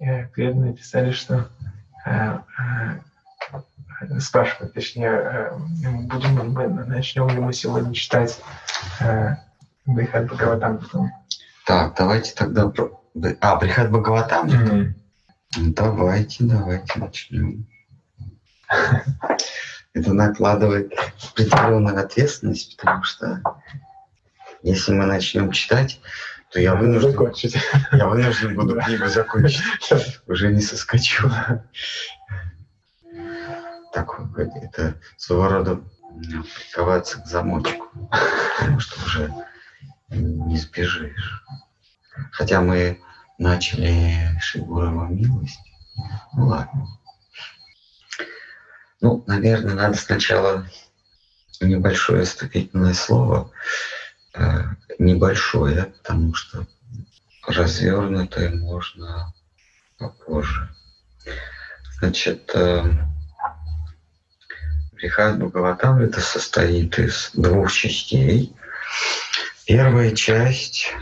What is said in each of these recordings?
преданные писали, что спрашивают, точнее, будем ли мы, начнем ли мы сегодня читать Брихат Бхагаватам. Так, давайте тогда Брихат Бхагаватам? Mm-hmm. Давайте начнем. Это накладывает определенную ответственность, потому что если мы начнем читать, то я вынужден буду книгу закончить. Уже не соскочу. Так, это своего рода приковаться к замочку, потому что уже не сбежишь. Хотя мы начали Шигурова милость. Ну ладно. Наверное, надо сначала небольшое вступительное слово. Небольшое, потому что развернутое можно попозже. Значит, Брихат Бхагаватам это состоит из двух частей. Первая часть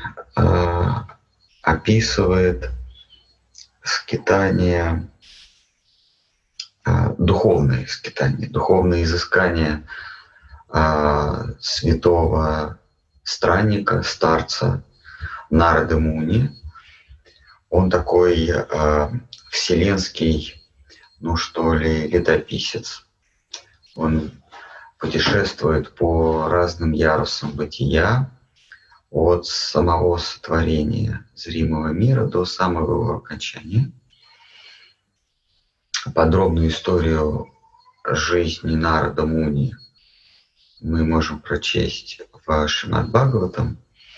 описывает скитание, духовное скитание, духовное изыскание святого странника, старца Нарады Муни. Он такой вселенский, летописец. Он путешествует по разным ярусам бытия, от самого сотворения зримого мира до самого его окончания. Подробную историю жизни Нарада Муни мы можем прочесть в Шримад Бхагаватам,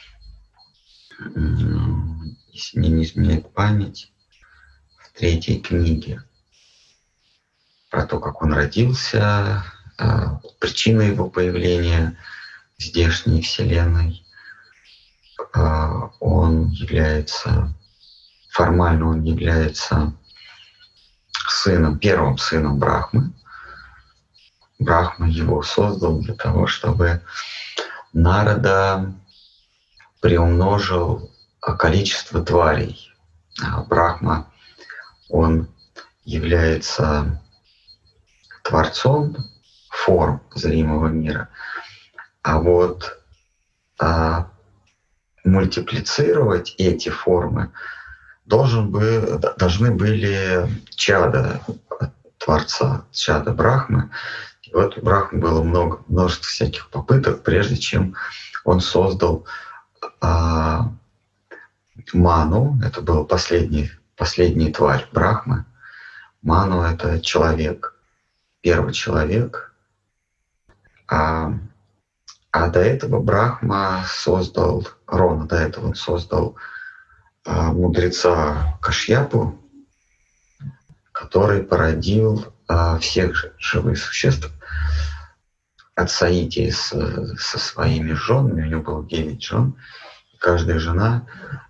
если мне не изменяет память, в 3 книге, про то, как он родился, причина его появления в здешней вселенной. Формально он является первым сыном Брахмы. Брахма его создал для того, чтобы Нарада приумножил количество тварей. Брахма, он является творцом форм зримого мира, а вот мультиплицировать эти формы должны были чада Творца, чада Брахмы. И вот у Брахмы было множество всяких попыток, прежде чем он создал Ману. Это был последняя тварь Брахмы. Ману — это человек, первый человек. А до этого Брахма создал Рона, до этого он создал мудреца Кашьяпу, который породил всех живых существ от соития со своими женами. У него было 9 жен. И каждая жена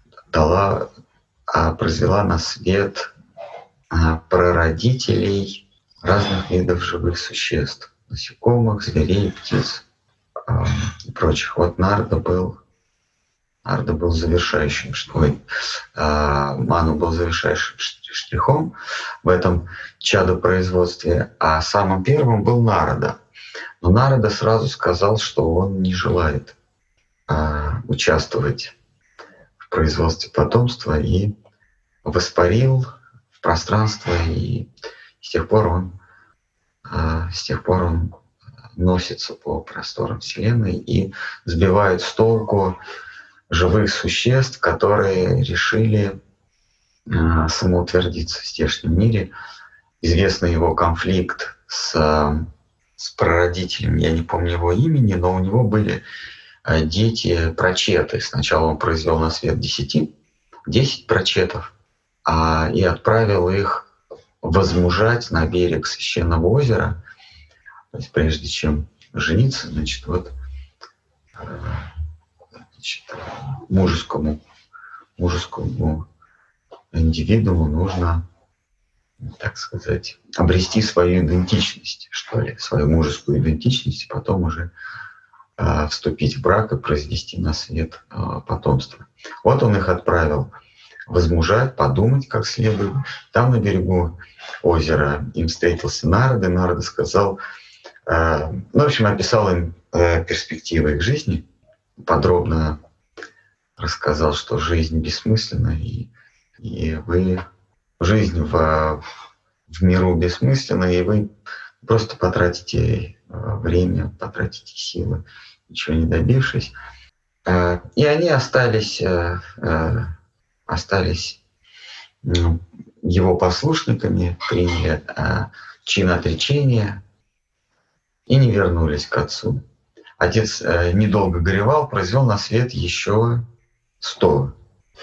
произвела на свет прародителей разных видов живых существ: насекомых, зверей, птиц и прочих. Вот Нарада был завершающим Ману был завершающим штрихом в этом чадопроизводстве, а самым первым был Нарада. Но Нарада сразу сказал, что он не желает участвовать в производстве потомства, и воспарил в пространство, и с тех пор он носится по просторам Вселенной и сбивает с толку живых существ, которые решили самоутвердиться в здешнем мире. Известный его конфликт с прародителем, я не помню его имени, но у него были дети прачеты. Сначала он произвел на свет 10 прачетов и отправил их возмужать на берег священного озера. То есть прежде чем жениться, мужескому индивидууму нужно, так сказать, обрести свою идентичность, свою мужескую идентичность, и потом уже вступить в брак и произвести на свет потомство. Вот он их отправил возмужать, подумать как следует. Там на берегу озера им встретился Нарада. Нарада сказал, ну, в общем, описал им перспективы их жизни, подробно рассказал, что жизнь бессмысленна, и жизнь в миру бессмысленна, и вы просто потратите время, потратите силы, ничего не добившись. И они остались его послушниками, приняли чин отречения и не вернулись к отцу. Отец недолго горевал, произвел на свет еще 100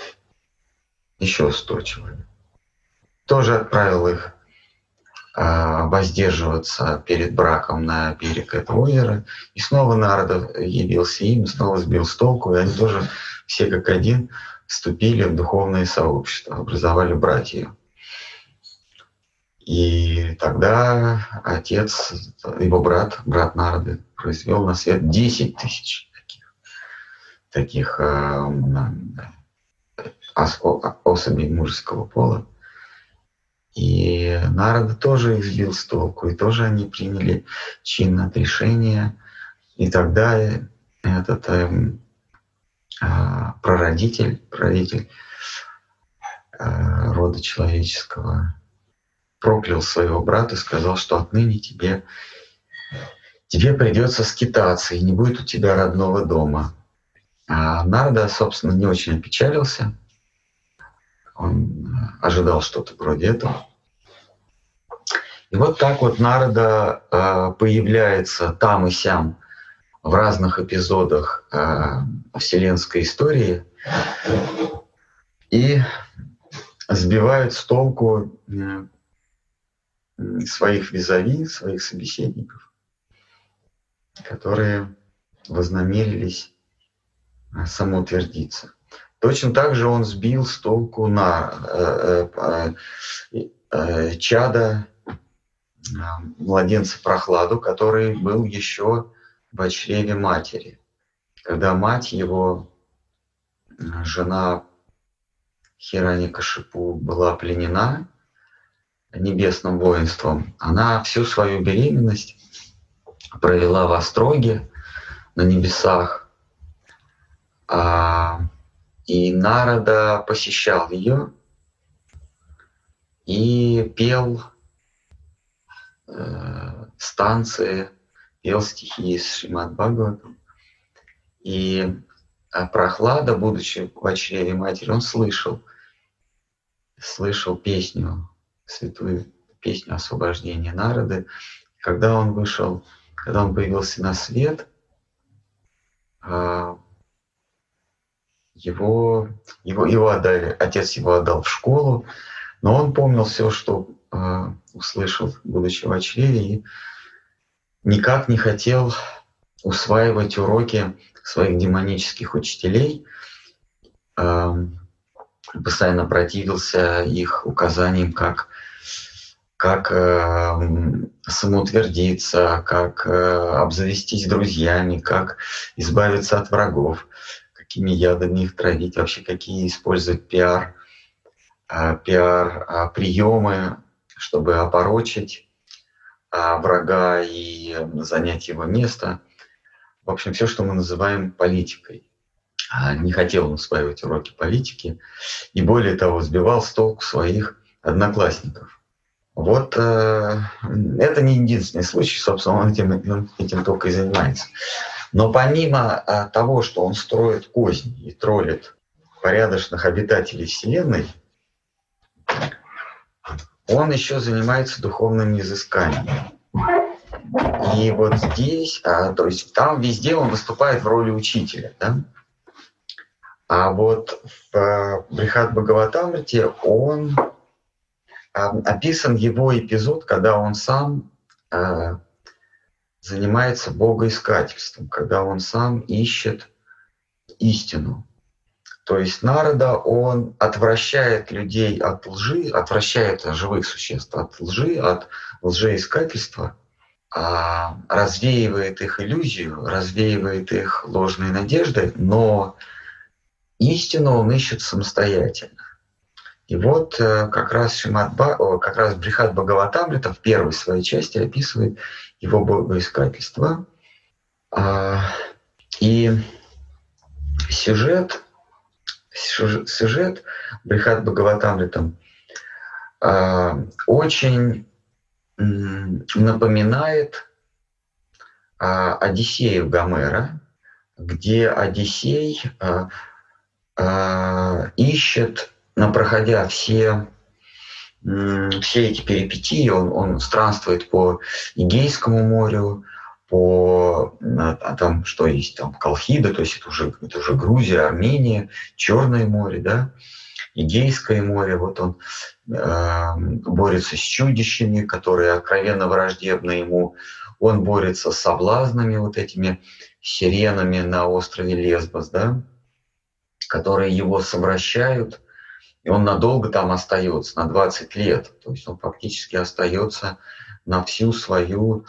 человек. Тоже отправил их воздерживаться перед браком на берег этого озера. И снова Нарада явился им, снова сбил с толку, и они тоже все как один вступили в духовное сообщество, образовали братью. И тогда отец, его брат Нарады, произвел на свет 10 тысяч таких особей мужеского пола. И Нарада тоже их сбил с толку, и тоже они приняли чин отрешения. И тогда этот прародитель рода человеческого проклял своего брата и сказал, что отныне тебе придется скитаться, и не будет у тебя родного дома. А Нарада, собственно, не очень опечалился. Он ожидал что-то вроде этого. И вот так вот Нарада появляется там и сям в разных эпизодах вселенской истории и сбивает с толку своих визави, своих собеседников, которые вознамерились самоутвердиться. Точно так же он сбил с толку чада младенца Прохладу, который был еще в чреве матери. Когда мать его, жена Хираньякашипу, была пленена небесным воинством, она всю свою беременность провела в остроге на небесах, и Нарада посещал ее и пел станции, пел стихи из Шримад-Бхагаватам. И Прохлада, будучи в чреве матери, он слышал песню, святую песню освобождения Нарады. Когда он появился на свет, отец его отдал в школу, но он помнил все, что услышал, будучи в чреве, и никак не хотел усваивать уроки своих демонических учителей, постоянно противился их указаниям, как самоутвердиться, как обзавестись друзьями, как избавиться от врагов, какими ядами их травить, вообще какие использовать пиар-приемы, чтобы опорочить врага и занять его место. В общем, все, что мы называем политикой. Не хотел он усваивать уроки политики, и более того, сбивал с толку своих одноклассников. Вот это не единственный случай, собственно, он этим только и занимается. Но помимо того, что он строит козни и троллит порядочных обитателей Вселенной, он еще занимается духовными изысканиями. И вот здесь, то есть там везде он выступает в роли учителя, да? А вот в Брихад-Бхагаватамрите он описан его эпизод, когда он сам занимается богоискательством, когда он сам ищет истину. То есть Нарада, он отвращает людей от лжи, отвращает живых существ от лжи, от лжеискательства, развеивает их иллюзию, развеивает их ложные надежды, но истину он ищет самостоятельно. И вот как раз как раз Брихат Бхагаватамрита в первой своей части описывает его богоискательство. И сюжет Брихат Бхагаватамритам очень напоминает Одиссею Гомера, где Одиссей ищет, проходя все эти перипетии, он странствует по Эгейскому морю, там что есть, там Колхида, то есть это уже Грузия, Армения, Черное море, да, Эгейское море. Вот он борется с чудищами, которые откровенно враждебны ему. Он борется с соблазнами, вот этими сиренами на острове Лесбос, да, которые его совращают, и он надолго там остается, на 20 лет. То есть он фактически остается на всю свою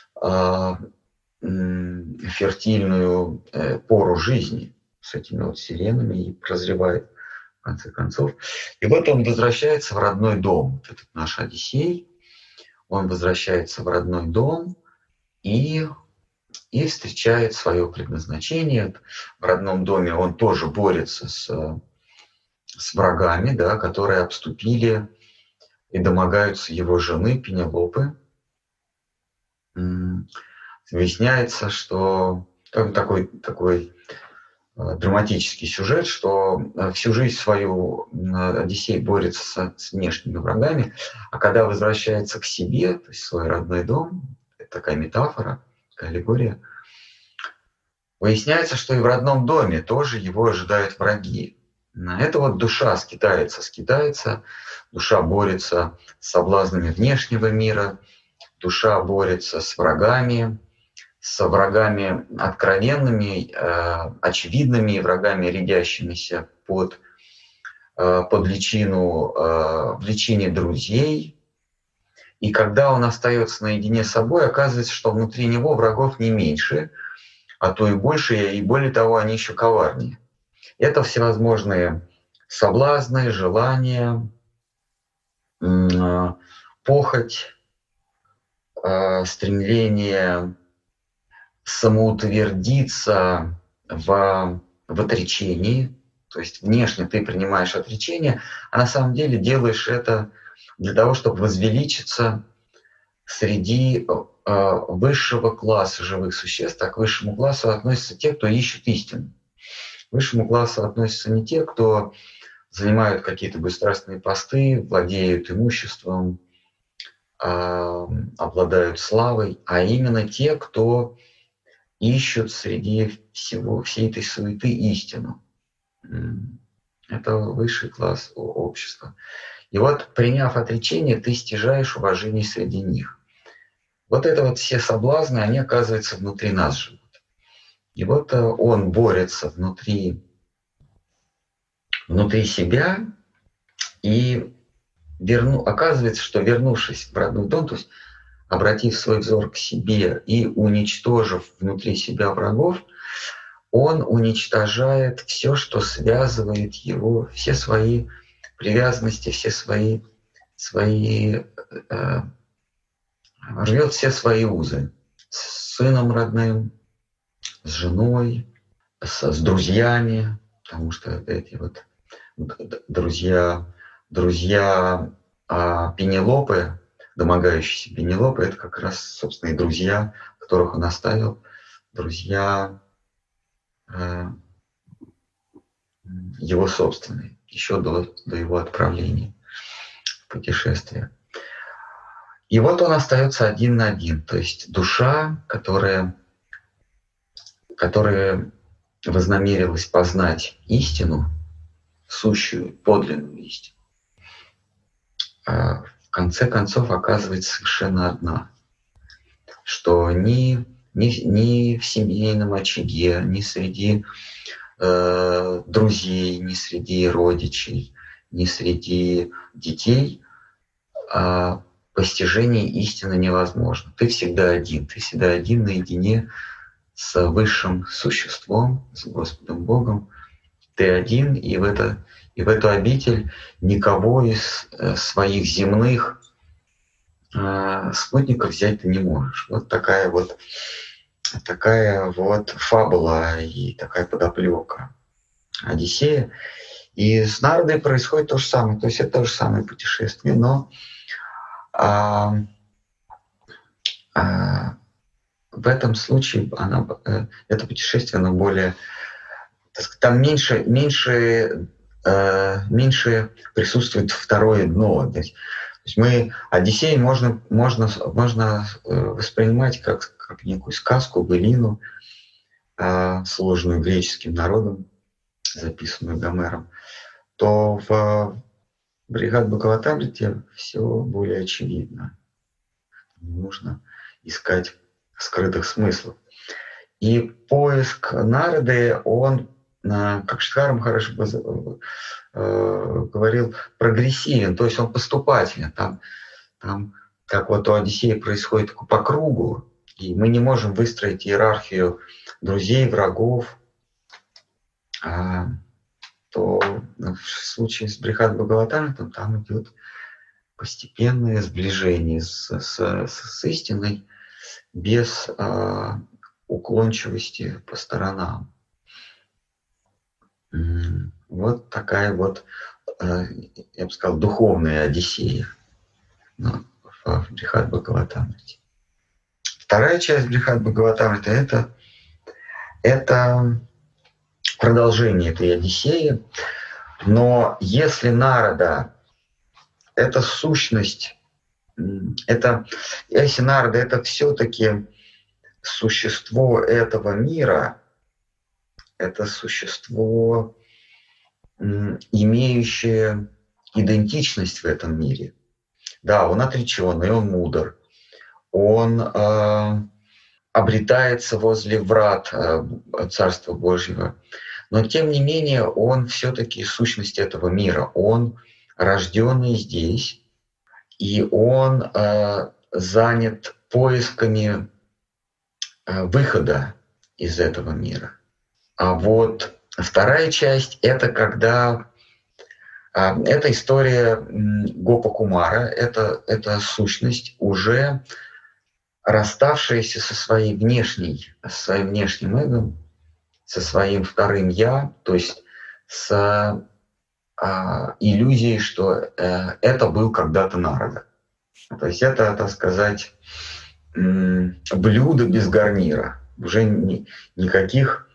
фертильную пору жизни с этими вот сиренами и прозревает в конце концов. И вот он возвращается в родной дом. Вот этот наш Одиссей, он возвращается в родной дом и встречает свое предназначение. В родном доме он тоже борется с врагами, да, которые обступили и домогаются его жены Пенелопы. Выясняется, что такой драматический сюжет, что всю жизнь свою Одиссей борется с внешними врагами, а когда возвращается к себе, то есть в свой родной дом, это такая метафора, такая аллегория, выясняется, что и в родном доме тоже его ожидают враги. Это вот душа скитается, душа борется с соблазнами внешнего мира, душа борется с врагами откровенными, очевидными, врагами, рядящимися под личину, в личине друзей. И когда он остается наедине с собой, оказывается, что внутри него врагов не меньше, а то и больше, и более того, они еще коварнее. Это всевозможные соблазны, желания, похоть, стремление самоутвердиться в отречении. То есть внешне ты принимаешь отречение, а на самом деле делаешь это для того, чтобы возвеличиться среди высшего класса живых существ. Так к высшему классу относятся те, кто ищет истину. К высшему классу относятся не те, кто занимают какие-то государственные посты, владеют имуществом, обладают славой, а именно те, кто ищут среди всей этой суеты истину. Это высший класс общества. И вот, приняв отречение, ты стяжаешь уважение среди них. Вот это вот все соблазны, они, оказывается, внутри нас живут. И вот он борется внутри себя, и оказывается, что вернувшись в родной дом, то есть обратив свой взор к себе и уничтожив внутри себя врагов, он уничтожает все, что связывает его, все свои привязанности, все свои рвет все свои узы с сыном родным, с женой, с друзьями, потому что эти вот друзья Пенелопы, домогающиеся Пенелопы, это как раз, собственно, и друзья, которых он оставил, друзья его собственные, еще до его отправления в путешествие. И вот он остается один на один, то есть душа, которая вознамерилась познать истину, сущую, подлинную истину, в конце концов оказывается совершенно одна, что ни в семейном очаге, ни среди друзей, ни среди родичей, ни среди детей постижение истины невозможно. Ты всегда один наедине с высшим существом, с Господом Богом. Ты один, и в это И в эту обитель никого из своих земных спутников взять ты не можешь. Вот такая вот фабула и такая подоплека Одиссея. И с Нардой происходит то же самое. То есть это то же самое путешествие, но в этом случае это путешествие, оно более, так сказать, там меньше присутствует второе дно. То есть мы Одиссей можно воспринимать как некую сказку, былину, сложную греческим народом, записанную Гомером, то в Брихат-Бхагаватамрите все более очевидно. Не нужно искать скрытых смыслов. И поиск Нарды, он, как Штхар Махарадж говорил, прогрессивен, то есть он поступателен. Там как вот у Одиссея происходит по кругу, и мы не можем выстроить иерархию друзей, врагов, то в случае с Брихат-Бхагаватамритом там идет постепенное сближение с истиной без уклончивости по сторонам. Вот такая вот, я бы сказал, духовная Одиссея в Брихат-Бхагаватамрите. Вторая часть Брихат-Бхагаватамрита это продолжение этой Одиссеи, но если Нарада — это сущность, если Нарада — это все-таки существо этого мира, это существо, имеющее идентичность в этом мире. Да, он отреченный, он мудр, он обретается возле врат Царства Божьего, но тем не менее он все-таки сущность этого мира, он рожденный здесь, и он занят поисками выхода из этого мира. А вот вторая часть — это когда это история Гопа Кумара, это сущность, уже расставшаяся со своим внешним эго, со своим вторым «я», то есть с иллюзией, что это был когда-то Нарада. То есть это, так сказать, блюдо без гарнира. Уже никаких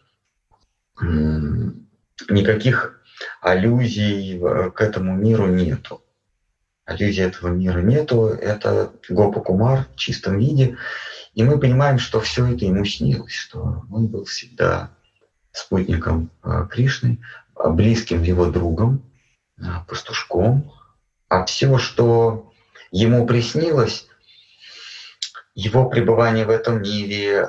аллюзий к этому миру нету. Аллюзий этого мира нету. Это Гопа Кумар в чистом виде. И мы понимаем, что все это ему снилось, что он был всегда спутником Кришны, близким его другом, пастушком. А все, что ему приснилось, его пребывание в этом мире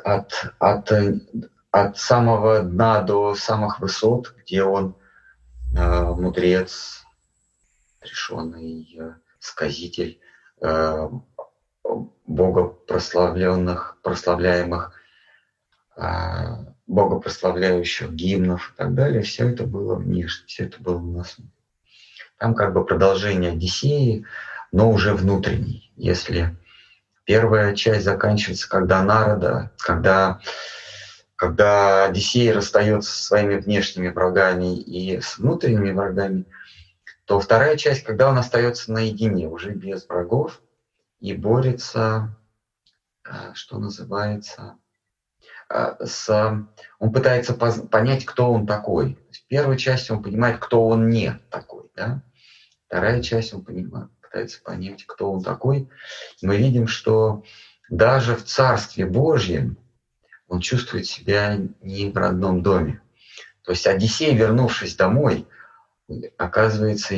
от самого дна до самых высот, где он мудрец, решенный сказитель прославляемых, богопрославляющих гимнов и так далее, все это было внешне, все это было на основе. Там как бы продолжение Одиссеи, но уже внутренний. Если первая часть заканчивается, когда Нарада, когда Одиссей расстается со своими внешними врагами и с внутренними врагами, то вторая часть, когда он остается наедине, уже без врагов, и борется, что называется, он пытается понять, кто он такой. В первой части он понимает, кто он не такой. Да? Вторая часть он пытается понять, кто он такой. Мы видим, что даже в Царстве Божьем он чувствует себя не в родном доме. То есть Одиссей, вернувшись домой, оказывается,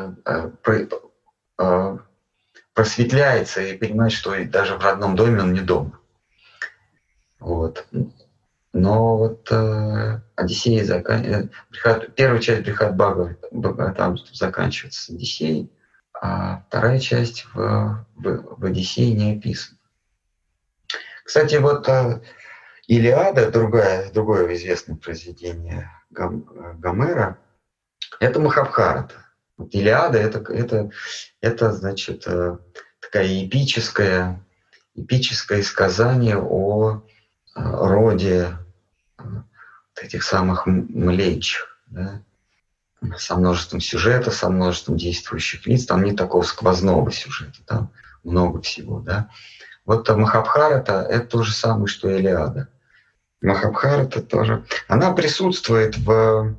просветляется и понимает, что даже в родном доме он не дома. Вот. Но вот Одиссея первая часть Брихат-Бхагаватамриты заканчивается с Одиссеей, а вторая часть в Одиссее не описана. Кстати, вот Илиада, другое известное произведение Гомера, Это Махабхарата. Вот Илиада это значит, такая эпическое сказание о роде этих самых млеч, да? Со множеством сюжета, со множеством действующих лиц. Там нет такого сквозного сюжета, там много всего. Да? Вот Махабхарата — это то же самое, что Илиада. Махабхарата тоже. Она присутствует в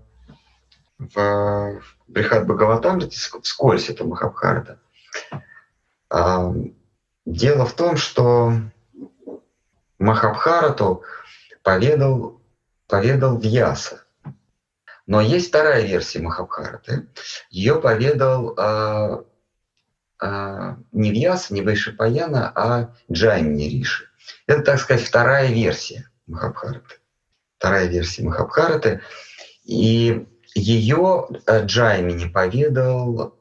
Брихад-Бхагаватамрите вскользь, это Махабхарата. Дело в том, что Махабхарату поведал Вьяса. Но есть вторая версия Махабхараты. Ее поведал не Вьяса, не Вайшапаяна, а Джаймини Риши. Это, так сказать, вторая версия Махабхараты. Вторая версия Махабхараты. И ее Джаймини поведал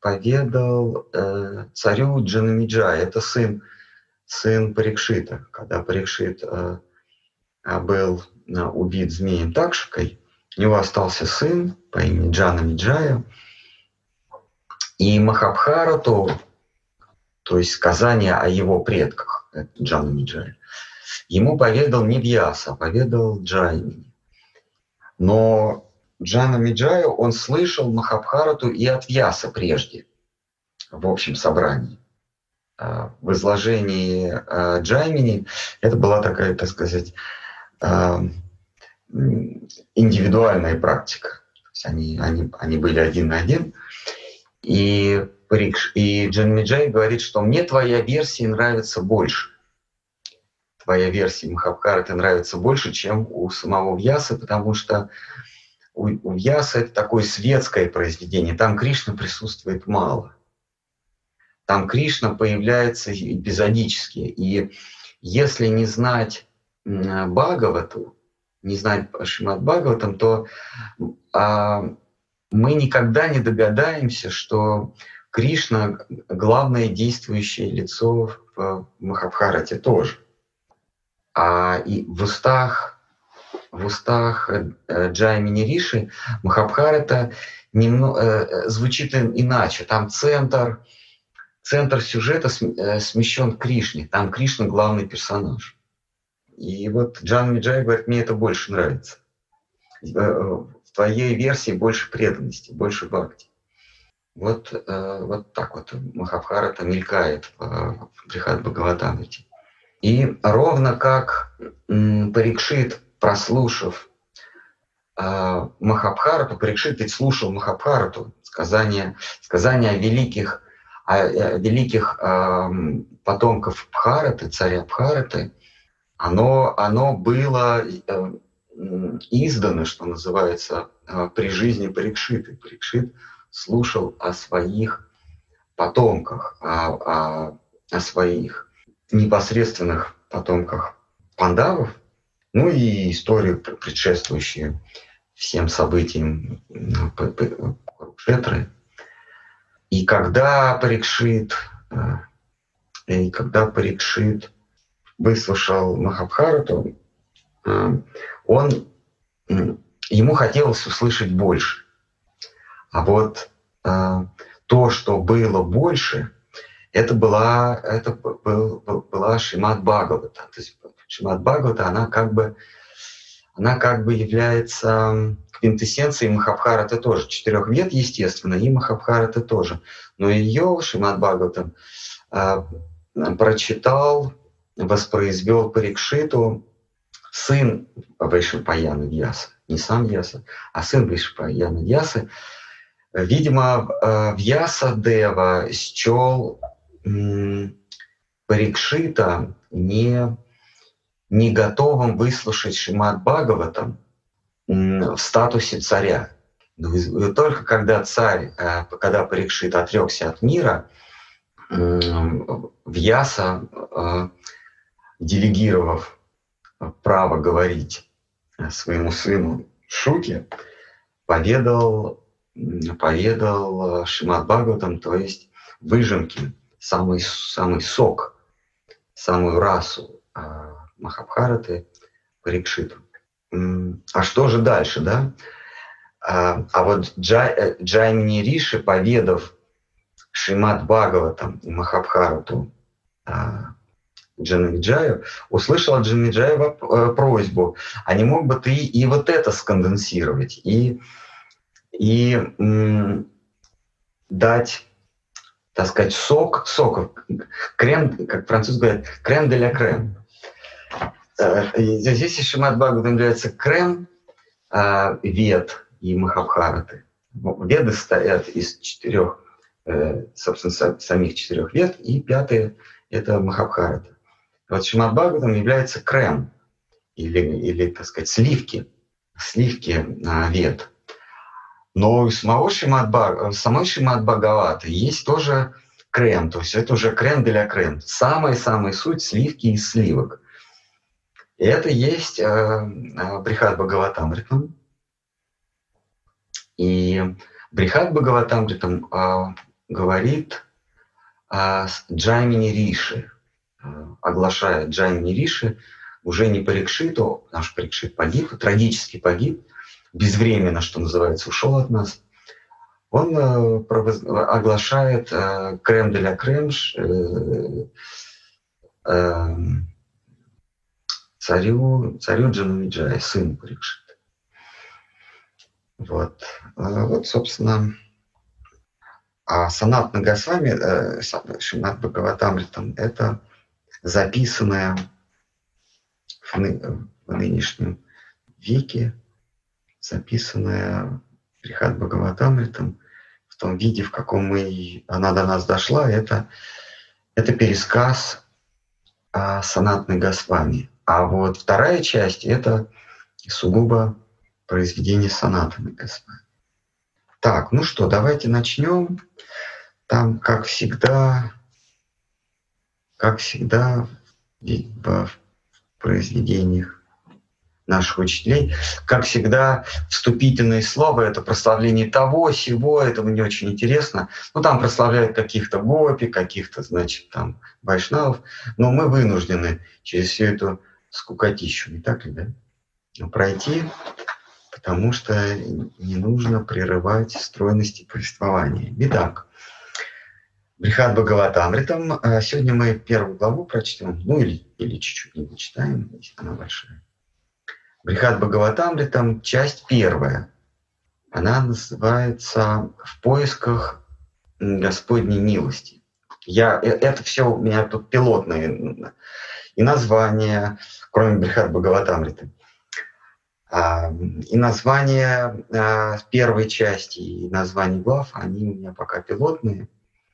царю Джанамеджая. Это сын Парикшита. Когда Парикшит был убит змеем Такшикой, у него остался сын по имени Джанамеджая. И Махабхарату, то есть сказание о его предках, Джанамеджая, ему поведал не Вьяса, а поведал Джаймини. Но Джанамеджая, он слышал Махабхарату и от Вьяса прежде, в общем собрании. В изложении Джаймини это была такая, так сказать, индивидуальная практика. То есть они были один на один. И Джанамеджай говорит, что мне твоя версия нравится больше. Твоя версия Махабхараты нравится больше, чем у самого Вьяса, потому что у Вьяса это такое светское произведение. Там Кришна присутствует мало. Там Кришна появляется эпизодически. И если не знать Бхагавату, не знать Шримад Бхагаватам, то мы никогда не догадаемся, что Кришна — главное действующее лицо в Махабхарате тоже. И в устах Джаймини Риши Махабхарата звучит иначе. Там центр сюжета смещен к Кришне. Там Кришна — главный персонаж. И вот Джанамеджай говорит, мне это больше нравится. В твоей версии больше преданности, больше бхакти. Вот так вот Махабхарата мелькает в Брихад-Бхагаватамрите. И ровно как Парикшит, прослушав Махабхарату, Парикшит ведь слушал Махабхарату, сказание о великих потомков Бхараты, царя Бхараты, оно было издано, что называется, при жизни Парикшита. Парикшит слушал о своих потомках, о своих непосредственных потомках пандавов, ну и историю, предшествующую всем событиям Курукшетры. И когда Парикшит выслушал Махабхарату, ему хотелось услышать больше. А вот то, что было больше, это была Шримад Бхагавата. То есть Шримад Бхагавата, она как бы является квинтэссенцией Махабхараты тоже. 4 вед, естественно, и Махабхараты тоже. Но ее Шримад Бхагавата прочитал, воспроизвел Парикшиту сын Вайшапаяна Вьяса. Не сам Вьяса, а сын Вайшапаяна Вьясы. Видимо, Вьяса Дева счел Парикшита не готовым выслушать Шримад Бхагаватам в статусе царя. Но только когда Парикшит отрекся от мира, Вьяса, делегировав право говорить своему сыну Шуке, поведал Шримад Бхагаватам, то есть выжимки, самый сок, самую расу Махабхараты Парикшиту. А что же дальше, да? А вот Джаймини Риши, поведав Шримад Бхагаватам и Махабхарату Джанмеджаю, услышал от Джанмеджая просьбу: а не мог бы ты и вот это сконденсировать, и дать, так сказать, сок, крем, как французы говорят, крем де ля крем. Здесь Шримад Бхагаватам является крем Вед и Махабхараты. Веды состоят из 4, собственно, самих 4 вед, и 5 — это Махабхарата. Вот Шримад Бхагаватам является крем, или, так сказать, сливки вед. Но у самой Шримад Бхагаваты есть тоже крем, то есть это уже крем де ля крем. Самая суть сливки из сливок. И это есть Брихад Бхагаватамритам. И Брихад Бхагаватамритам говорит Джаймини Риши, оглашает Джаймини Риши, уже не Парикшиту, потому что Парикшит погиб, трагически погиб, безвременно, что называется, ушел от нас. Он оглашает крем де ля крем царю Джанмеджая, сыну Парикшита. Вот, собственно, Санатана Госвами, Шримад Бхагаватамритам, это записанное в нынешнем веке, записанное Брихад Бхагаватамритам в том виде, в каком она до нас дошла, это пересказ Санатаны Госвами. А вот вторая часть — это сугубо произведение Санатаны Госвами. Так, ну что, давайте начнем. Там, как всегда, в произведениях наших учителей, как всегда, вступительные слова — это прославление того, сего, это мне очень интересно. Ну, там прославляют каких-то гопи, каких-то, значит, там, вайшнавов, но мы вынуждены через всю эту скукотищу, не так ли, да, пройти, потому что не нужно прерывать стройности повествования. Итак, Брихад Бхагаватамритам. Сегодня мы 1 главу прочтем, ну или чуть-чуть не дочитаем, если она большая. Брихад Бхагаватамритам, часть 1. Она называется «В поисках Господней милости». Это все у меня тут пилотные и названия, кроме Брихад Бхагаватамриты. И названия первой части, и названия глав, они у меня пока пилотные.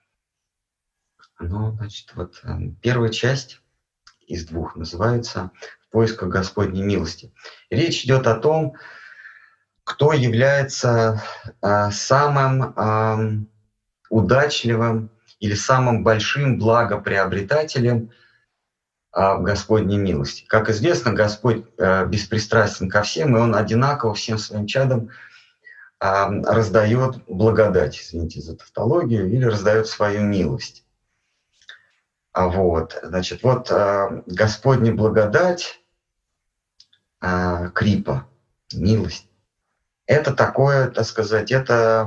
Но, значит, вот первая часть из 2 называется «В поисках Господней милости». Речь идет о том, кто является самым удачливым или самым большим благоприобретателем в Господней милости. Как известно, Господь беспристрастен ко всем, и Он одинаково всем своим чадам раздает благодать, извините за тавтологию, или раздает свою милость. Значит, Господня благодать, крипа, милость, это такое, так сказать, это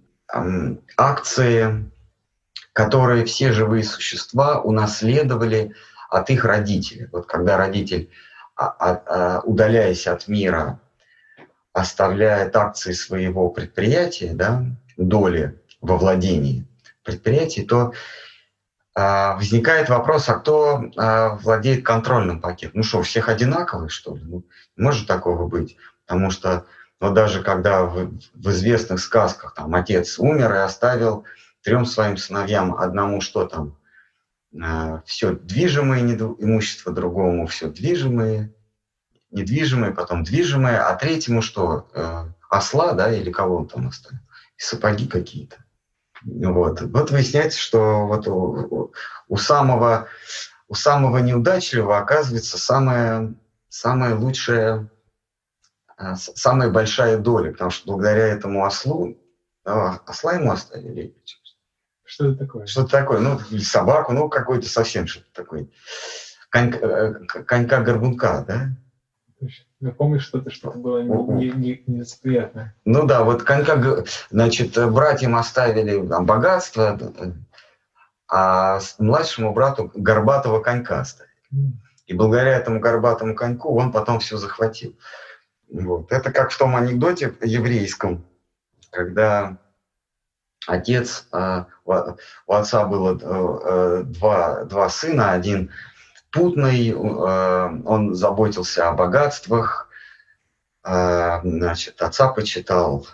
акции, которые все живые существа унаследовали от их родителей. Вот когда родитель, удаляясь от мира, оставляет акции своего предприятия, да, доли во владении предприятий, то возникает вопрос, а кто владеет контрольным пакетом? Ну что, у всех одинаковые, что ли? Ну, не может такого быть. Потому что даже когда в известных сказках там отец умер и оставил 3 своим сыновьям, одному что там, все движимое имущество, другому все движимое, недвижимое, потом движимое, а третьему что? Осла, да, или кого он там оставил? И сапоги какие-то. Вот выясняется, что у самого неудачливого оказывается самая лучшая, самая большая доля, потому что благодаря этому ослу, осла ему оставили. Что это такое? Что-то такое, ну, или собаку, ну, какой-то совсем что-то такое. Конька-горбунка, да? Помнишь что-то было нелицеприятное? Ну да, вот конька, значит, братьям оставили там богатство, а младшему брату горбатого конька оставили. И благодаря этому горбатому коньку он потом все захватил. Вот. Это как в том анекдоте еврейском, когда отец, у отца было два сына, один путный, он заботился о богатствах, значит, отца почитал,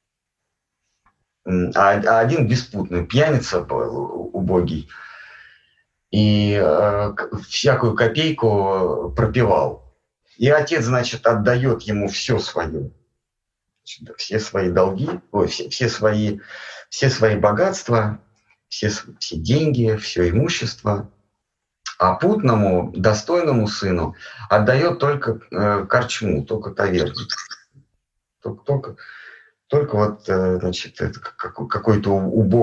а один беспутный, пьяница убогий, и всякую копейку пропивал. И отец, значит, отдает ему все свое, все свои долги, все свои богатства, все деньги, все имущество. А путному, достойному сыну отдает только корчму, только таверну. Только вот, значит, какую-то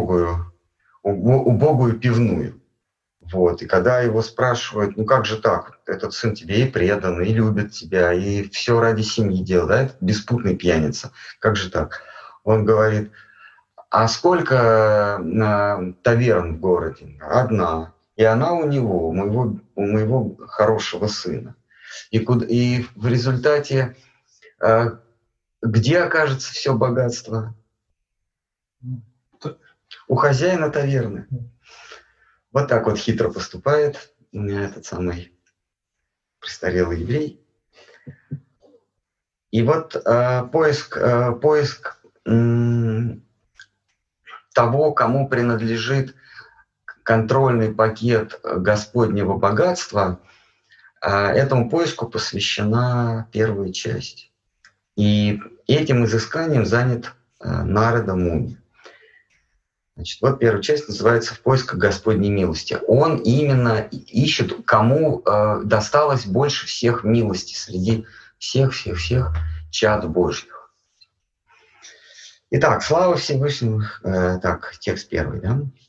убогую пивную. Вот. И когда его спрашивают, ну как же так, этот сын тебе и предан, и любит тебя, и все ради семьи делает, да, этот беспутный пьяница, как же так? Он говорит, а сколько таверн в городе? Одна. И она у него, у моего хорошего сына. И в результате, где окажется все богатство? У хозяина таверны. Вот так вот хитро поступает этот самый престарелый еврей. И вот поиск того, кому принадлежит контрольный пакет Господнего богатства, этому поиску посвящена первая часть. И этим изысканием занят Нарада Муни. Значит, вот первая часть называется «В поисках Господней милости». Он именно ищет, кому досталось больше всех милости среди всех чад Божьих. Итак, слава Всевышнему. Так, текст первый,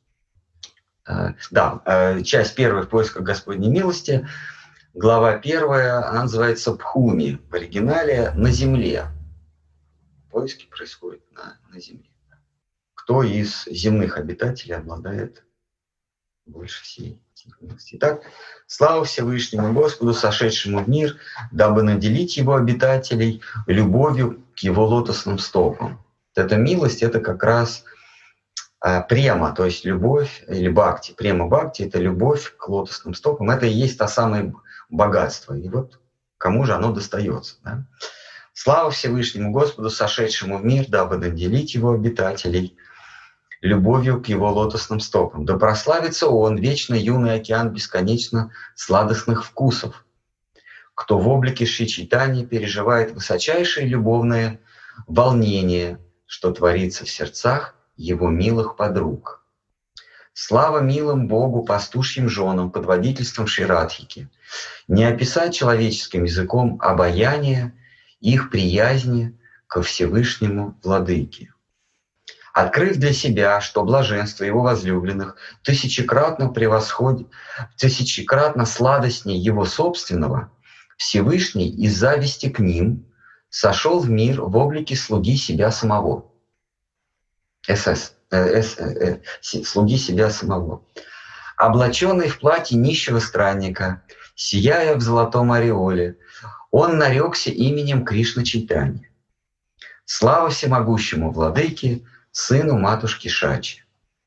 да? Часть первая «В поисках Господней милости». Глава первая, она называется «Пхуми». В оригинале «На земле». Поиски происходят на земле. Кто из земных обитателей обладает больше всей милости? Итак, слава Всевышнему Господу, сошедшему в мир, дабы наделить его обитателей любовью к его лотосным стопам. Эта милость — это как раз према, то есть любовь, или бхакти. Према бхакти — это любовь к лотосным стопам. Это и есть то самое богатство. И вот кому же оно достается? Да? Слава Всевышнему Господу, сошедшему в мир, дабы наделить его обитателей любовью к его лотосным стопам. Да прославится он, вечно юный океан бесконечно сладостных вкусов, кто в облике Шри-Чайтаньи переживает высочайшее любовное волнение, что творится в сердцах его милых подруг. Слава милым Богу, пастушьим женам под водительством Шри-Радхики. Не описать человеческим языком обаяние их приязни ко Всевышнему Владыке. Открыв для себя, что блаженство его возлюбленных тысячекратно сладостнее его собственного, Всевышний из зависти к ним сошел в мир в облике слуги себя самого. Слуги себя самого. Облаченный в платье нищего странника, сияя в золотом ореоле, он нарекся именем Кришна Чайтаньи. Слава всемогущему Владыке, сыну матушки Шачи.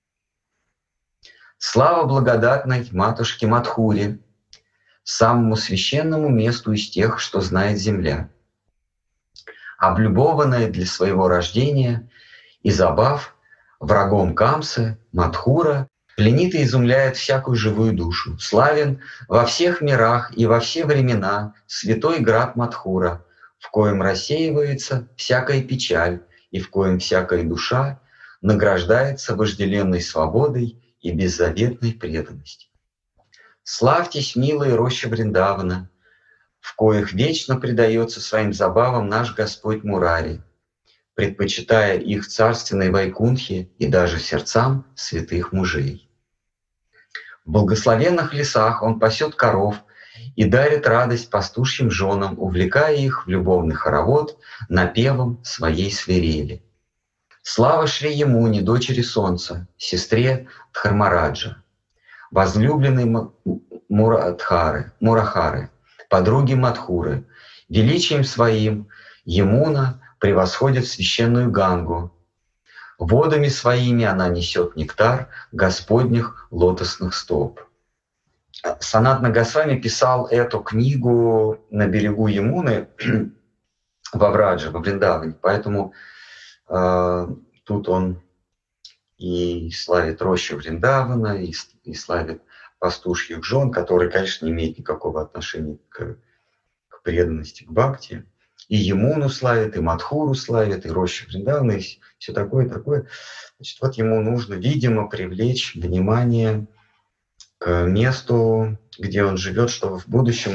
Слава благодатной матушке Мадхуре, самому священному месту из тех, что знает земля. Облюбованная для своего рождения и забав врагом Камсы, Мадхура, пленит и изумляет всякую живую душу. Славен во всех мирах и во все времена святой град Мадхура, в коем рассеивается всякая печаль, и в коем всякая душа награждается вожделенной свободой и беззаветной преданностью. Славьтесь, милые рощи Вриндавана, в коих вечно предается своим забавам наш Господь Мурари, предпочитая их царственной Вайкунхе и даже сердцам святых мужей. В благословенных лесах он пасет коров и дарит радость пастушьим женам, увлекая их в любовный хоровод напевом своей свирели. Слава Шри Ямуне, дочери солнца, сестре Дхармараджа, возлюбленной Мурахары, подруги Мадхуры. Величием своим Ямуна превосходит священную Гангу. Водами своими она несет нектар Господних лотосных стоп. Санатана Госвами писал эту книгу на берегу Ямуны во Врадже, во Вриндаване, поэтому тут он и славит рощу Вриндавана, и славит пастушьих жен, которые, конечно, не имеют никакого отношения к преданности, к бхакти. И Ямуну славит, и Мадхуру славит, и рощу Вриндавана, и все такое, такое. Значит, вот ему нужно, видимо, привлечь внимание к месту, где он живет, чтобы в будущем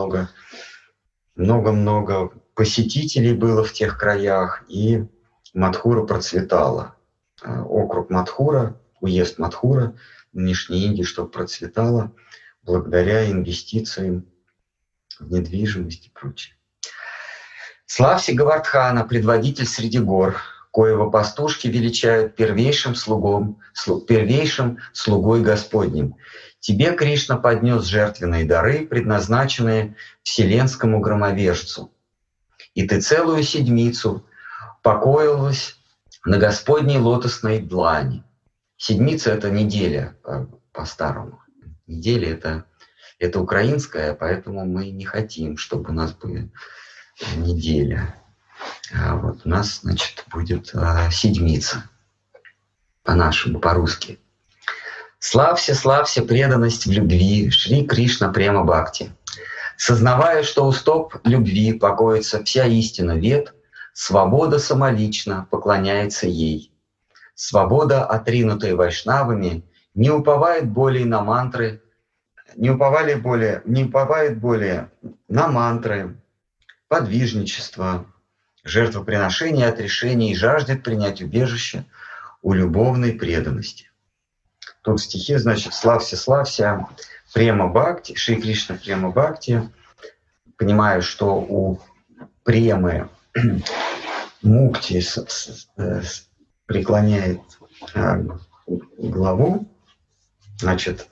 много-много посетителей было в тех краях, и Мадхура процветала. Округ Мадхура, уезд Мадхура, нынешней Индии, чтобы процветала благодаря инвестициям в недвижимость и прочее. Славься Гавардхана, предводитель среди гор, коего пастушки величают первейшим слугой Господним. Тебе, Кришна, поднес жертвенные дары, предназначенные вселенскому громовержцу. И ты целую седмицу покоилась на Господней лотосной длани. Седмица — это неделя по-старому. Неделя — это украинская, поэтому мы не хотим, чтобы у нас была неделя. А вот у нас, значит, будет седмица. По-нашему, по-русски. Славься, славься, преданность в любви, Шри Кришна Према Бхакти. Сознавая, что у стоп любви покоится вся истина вед, свобода самолично поклоняется ей. Свобода, отринутая вайшнавами, не уповает более на мантры, не уповает более на мантры, подвижничество, жертвоприношение, отрешение и жаждет принять убежище у любовной преданности. Тут в стихе, значит, славься, славься, Према Бхакти, Шри Кришна Према Бхакти. Понимаю, что у Премы Мукти преклоняет главу, значит,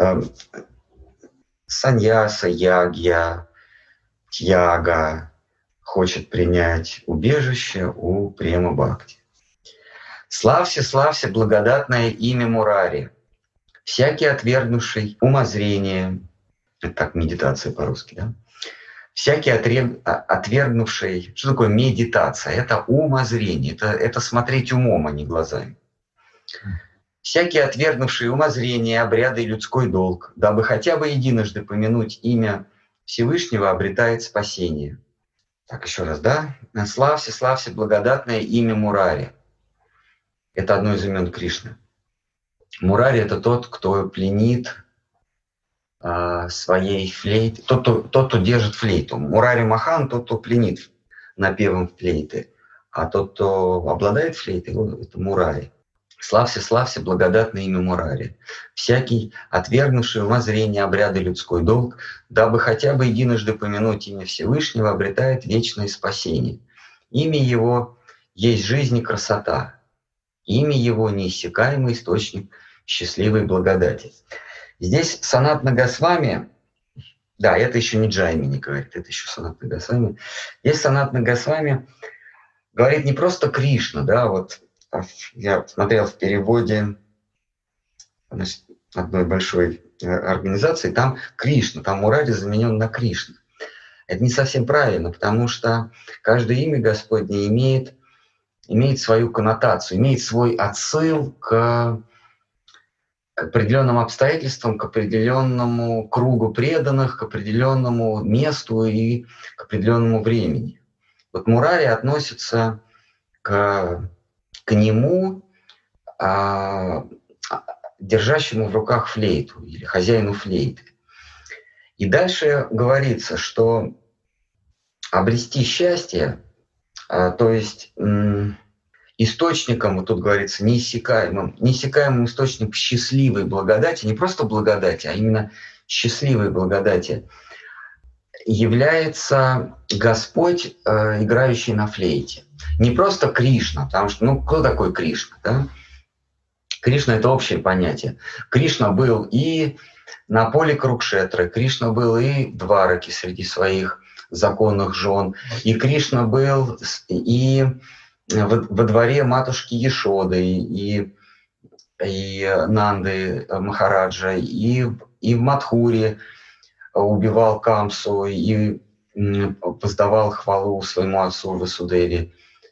саньяса, ягья, тьяга хочет принять убежище у Према Бхакти. Славься, славься, благодатное имя Мурари, всякий отвергнувший умозрение, это так медитация по-русски, да? Всякий отвергнувший, что такое медитация? Это умозрение, это смотреть умом, а не глазами. Всякий отвергнувший умозрение, обряды и людской долг, дабы хотя бы единожды помянуть имя Всевышнего, обретает спасение. Так, еще раз, да? Славься, славься, благодатное имя Мурари. Это одно из имен Кришны. Мурари — это тот, кто пленит своей флейтой, тот, кто держит флейту. Мурари Махан — тот, кто пленит напевом флейты, а тот, кто обладает флейтой, это Мурари. Славься, славься, благодатное имя Мурари. Всякий, отвергнувший умозрение, обряды людской долг, дабы хотя бы единожды помянуть имя Всевышнего, обретает вечное спасение. Имя Его есть жизнь и красота. Имя Его — неиссякаемый источник счастливой благодати. Здесь Санатана Госвами, да, это еще не Джаймини говорит, это еще Санатана Госвами. Здесь Санатана Госвами говорит не просто Кришна, да, вот я смотрел в переводе одной большой организации, там Кришна, там Мурари заменен на Кришна. Это не совсем правильно, потому что каждое имя Господне имеет свою коннотацию, имеет свой отсыл к определенным обстоятельствам, к определенному кругу преданных, к определенному месту и к определенному времени. Вот Мурари относится к нему, держащему в руках флейту или хозяину флейты. И дальше говорится, что обрести счастье, то есть источником, вот тут говорится, неиссякаемым источником счастливой благодати, не просто благодати, а именно счастливой благодати, является Господь, играющий на флейте. Не просто Кришна, потому что, ну, кто такой Кришна, да? Кришна — это общее понятие. Кришна был и на поле Курукшетры, Кришна был и в Двараке среди своих законных жен, и Кришна был и во дворе матушки Яшоды, и Нанды Махараджа, и в Мадхуре убивал Камсу и воздавал хвалу своему отцу Васудеве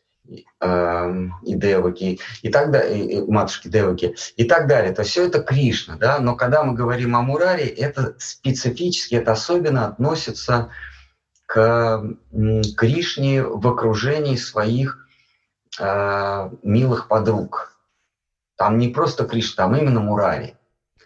и Деваки, и так далее, и матушке Деваки, и так далее. То есть все это Кришна, да? Но когда мы говорим о Мураре, это специфически, это особенно относится к Кришне в окружении своих милых подруг. Там не просто Кришна, там именно Мурари.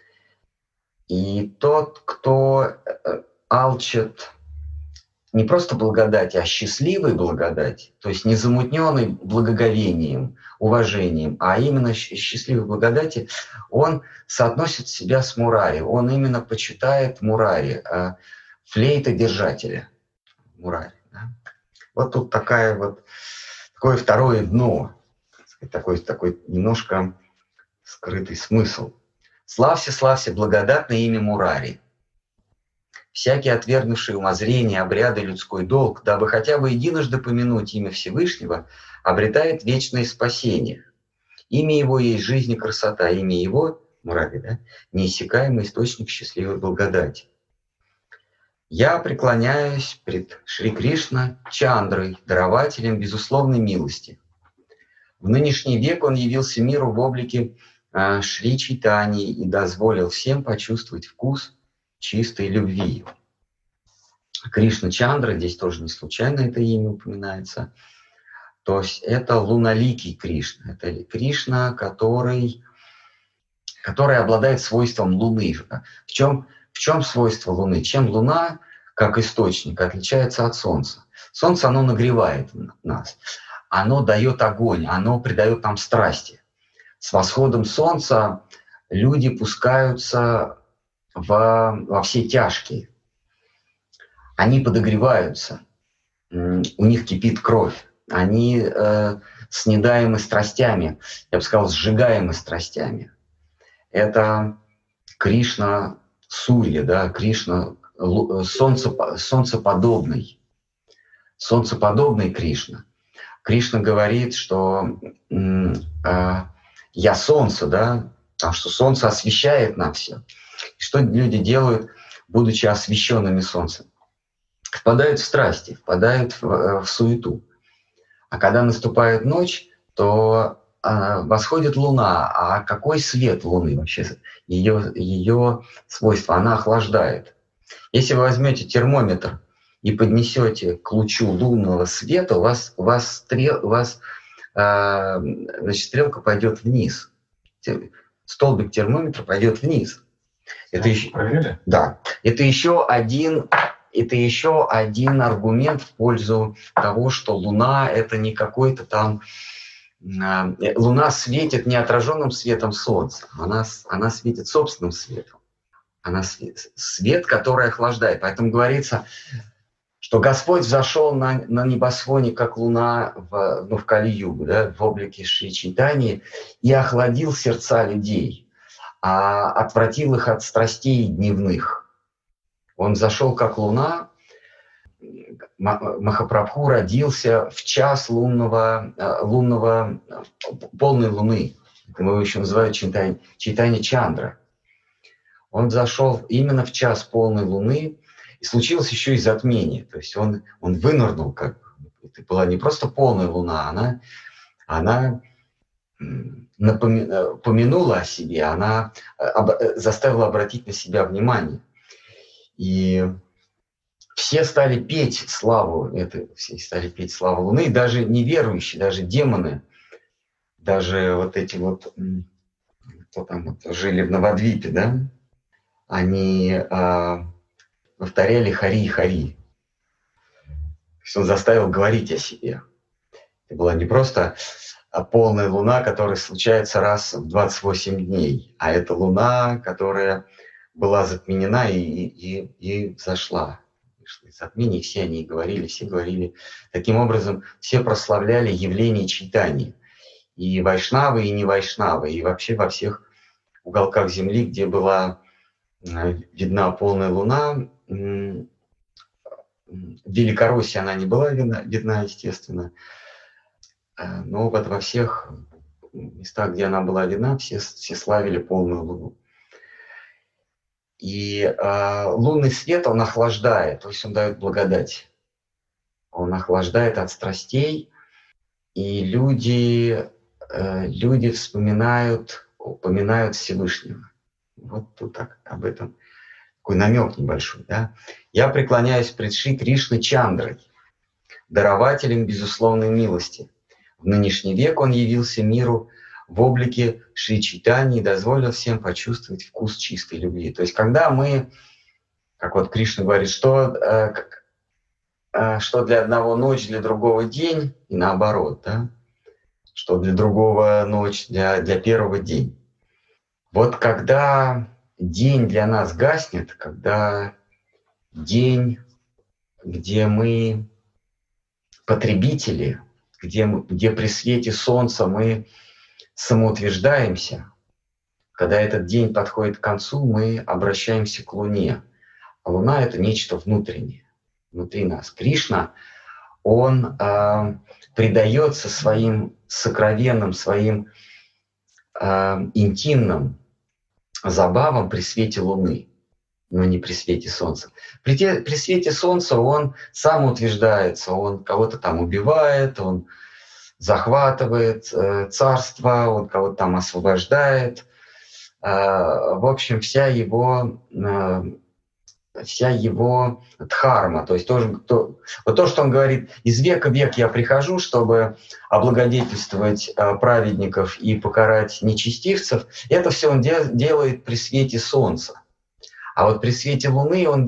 И тот, кто алчит не просто благодати, а счастливой благодати, то есть не замутненной благоговением, уважением, а именно счастливой благодати, он соотносит себя с Мурари, он именно почитает Мурари, флейта-держателя Мурари. Да? Вот тут такое второе дно, такой немножко скрытый смысл. «Славься, славься, благодатное имя Мурари. Всякий, отвергнувший умозрение, обряды, людской долг, дабы хотя бы единожды помянуть имя Всевышнего, обретает вечное спасение. Имя его есть жизнь и красота, имя его, Мурари, да, неиссякаемый источник счастливой благодати. Я преклоняюсь пред Шри Кришна Чандрой, дарователем безусловной милости. В нынешний век он явился миру в облике Шри Чайтаньи и дозволил всем почувствовать вкус чистой любви. Кришна Чандра, здесь тоже не случайно это имя упоминается. То есть это луналикий Кришна. Это Кришна, который обладает свойством Луны. В чем свойство Луны? Чем Луна, как источник, отличается от Солнца? Солнце, оно нагревает нас. Оно дает огонь, оно придает нам страсти. С восходом Солнца люди пускаются во все тяжкие. Они подогреваются, у них кипит кровь, они снедаемы страстями, я бы сказал, сжигаемы страстями. Это Кришна Сурья, да, Кришна солнцеподобный Кришна. Кришна говорит, что я солнце, да, потому что солнце освещает нам все. Что люди делают, будучи освещенными солнцем? Впадают в страсти, впадают в суету. А когда наступает ночь, то восходит луна. А какой свет луны вообще? Ее свойство, она охлаждает. Если вы возьмете термометр и поднесете к лучу лунного света, у вас стрелка пойдет вниз. Столбик термометра пойдет вниз. Это еще один аргумент в пользу того, что Луна — это не какой-то там... Луна светит не отраженным светом Солнца, она светит собственным светом. Она свет, который охлаждает. Поэтому говорится, что Господь взошел на небосводе, как Луна в Кали-югу, да, в облике Шри Чайтаньи, и охладил сердца людей, отвратил их от страстей дневных. Он зашел как Луна. Махапрабху родился в час полной Луны. Это его еще называют Чайтанья Чандра. Он зашел именно в час полной Луны, и случилось еще и затмение. То есть он вынырнул, как это была не просто полная Луна, она помянула о себе, она заставила обратить на себя внимание. И все стали петь славу Луны, даже неверующие, даже демоны, даже вот эти вот, кто там вот жили в Навадвипе, да, они повторяли Хари-Хари. То есть он заставил говорить о себе. Это была не просто полная луна, которая случается раз в 28 дней, а это луна, которая была затменена и взошла. вышло из затмений, все они говорили, все говорили. Таким образом, все прославляли явление чайтаньи. И вайшнавы, и не вайшнавы, и вообще во всех уголках земли, где была видна полная луна. В Великороссии она не была видна, естественно. Но вот во всех местах, где она была видна, все славили полную луну. И лунный свет, он охлаждает, то есть он дает благодать. Он охлаждает от страстей, и люди упоминают Всевышнего. Вот тут так об этом такой намек небольшой. Да? «Я преклоняюсь пред Шри Кришной Чандрой, дарователем безусловной милости. В нынешний век он явился миру в облике Шри Чайтаньи и дозволил всем почувствовать вкус чистой любви». То есть когда мы, как вот Кришна говорит, что для одного ночь, для другого день, и наоборот, да? Что для другого ночь, для первого день. Вот когда день для нас гаснет, когда день, где мы потребители, где при свете солнца мы самоутверждаемся, когда этот день подходит к концу, мы обращаемся к Луне. А Луна — это нечто внутреннее, внутри нас. Кришна, он предается своим сокровенным, своим интимным забавам при свете Луны, но не при свете Солнца. При свете Солнца он самоутверждается, он кого-то там убивает, он захватывает царство, он кого-то там освобождает. В общем, вся его дхарма, то есть то, что он говорит: из века в век я прихожу, чтобы облагодетельствовать праведников и покарать нечестивцев, это все он делает при свете солнца. А вот при свете луны он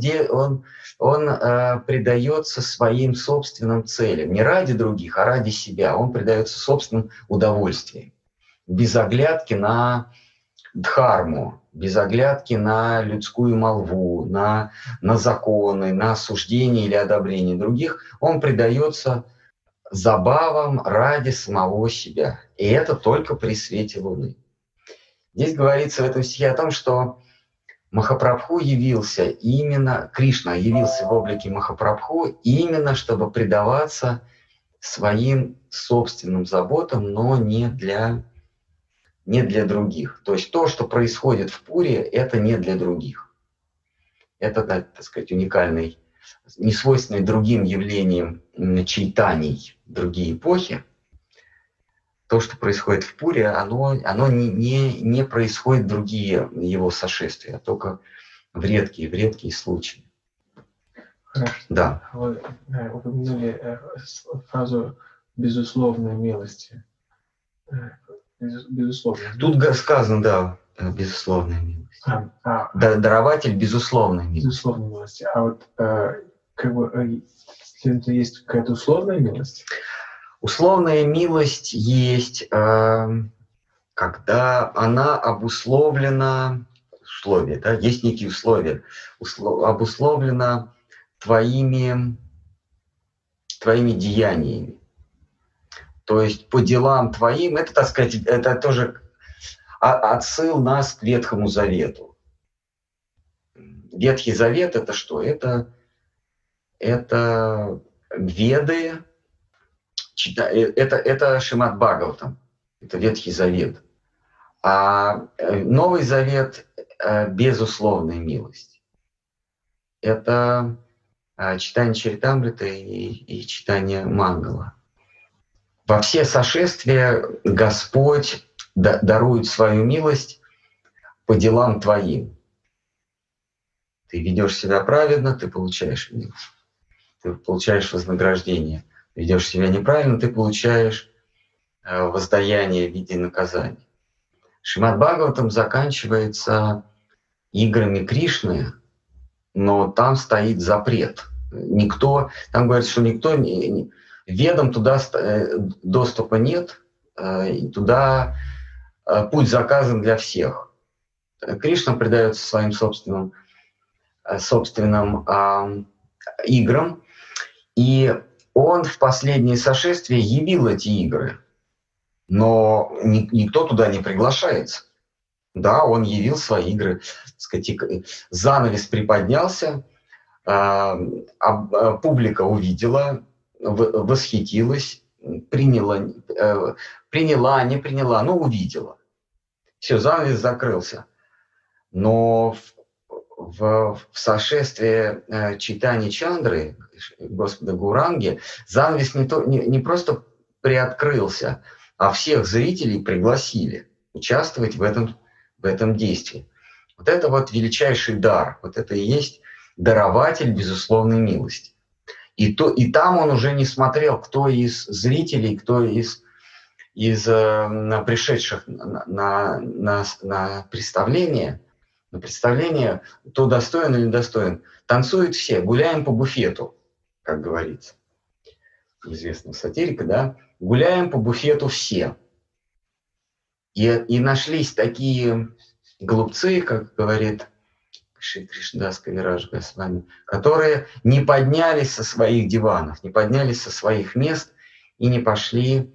предается своим собственным целям, не ради других, а ради себя. Он предается собственным удовольствиям, без оглядки на дхарму, без оглядки на людскую молву, на законы, на осуждение или одобрение других. Он предается забавам ради самого себя. И это только при свете луны. Здесь говорится в этом стихе о том, что Махапрабху явился именно, Кришна явился в облике Махапрабху именно, чтобы предаваться своим собственным заботам, но не для других. То есть то, что происходит в Пуре, это не для других. Это, так сказать, уникальный, несвойственный другим явлениям чайтаний другие эпохи. То, что происходит в Пуре, оно не происходит в другие его сошествия, а только в редкие случаи. Хорошо. Да. Вы упомянули фразу «безусловной милости». Безусловно. Тут сказано, да, безусловная милость. Дарователь безусловной милости. Безусловной милости. А вот следовательно, есть какая-то условная милость? Условная милость есть, когда она обусловлена, условия, да, есть некие условия, обусловлена твоими деяниями. То есть по делам твоим, это, так сказать, это тоже отсыл нас к Ветхому Завету. Ветхий Завет — это что? Это Веды, это Шримад Бхагаватам, это Ветхий Завет. А Новый Завет — безусловная милость. Это читание Чаритамриты и читание Мангала. Во все сошествия Господь дарует свою милость по делам твоим. Ты ведешь себя праведно, ты получаешь милость. Ты получаешь вознаграждение. Ведешь себя неправильно, ты получаешь воздаяние в виде наказания. Шримад Бхагаватам заканчивается играми Кришны, но там стоит запрет. Там говорится, что ведам туда доступа нет, туда путь заказан для всех. Кришна предается своим собственным играм, и он в последнее сошествие явил эти игры, но никто туда не приглашается. Да, он явил свои игры, так сказать, занавес приподнялся, публика увидела, восхитилась, приняла, не приняла, но увидела. Все, занавес закрылся. Но в сошествии читания Чандры, Господа Гауранги, занавес не просто приоткрылся, а всех зрителей пригласили участвовать в этом действии. Вот это вот величайший дар, вот это и есть дарователь безусловной милости. И там он уже не смотрел, кто из зрителей, кто из пришедших на представление, кто достоин или недостоин. Танцуют все, гуляем по буфету, как говорится. Известного сатирика, да? Гуляем по буфету все. И нашлись такие глупцы, как говорит Шри Кришнадас Кавирадж Госвами, которые не поднялись со своих диванов, не поднялись со своих мест и не пошли,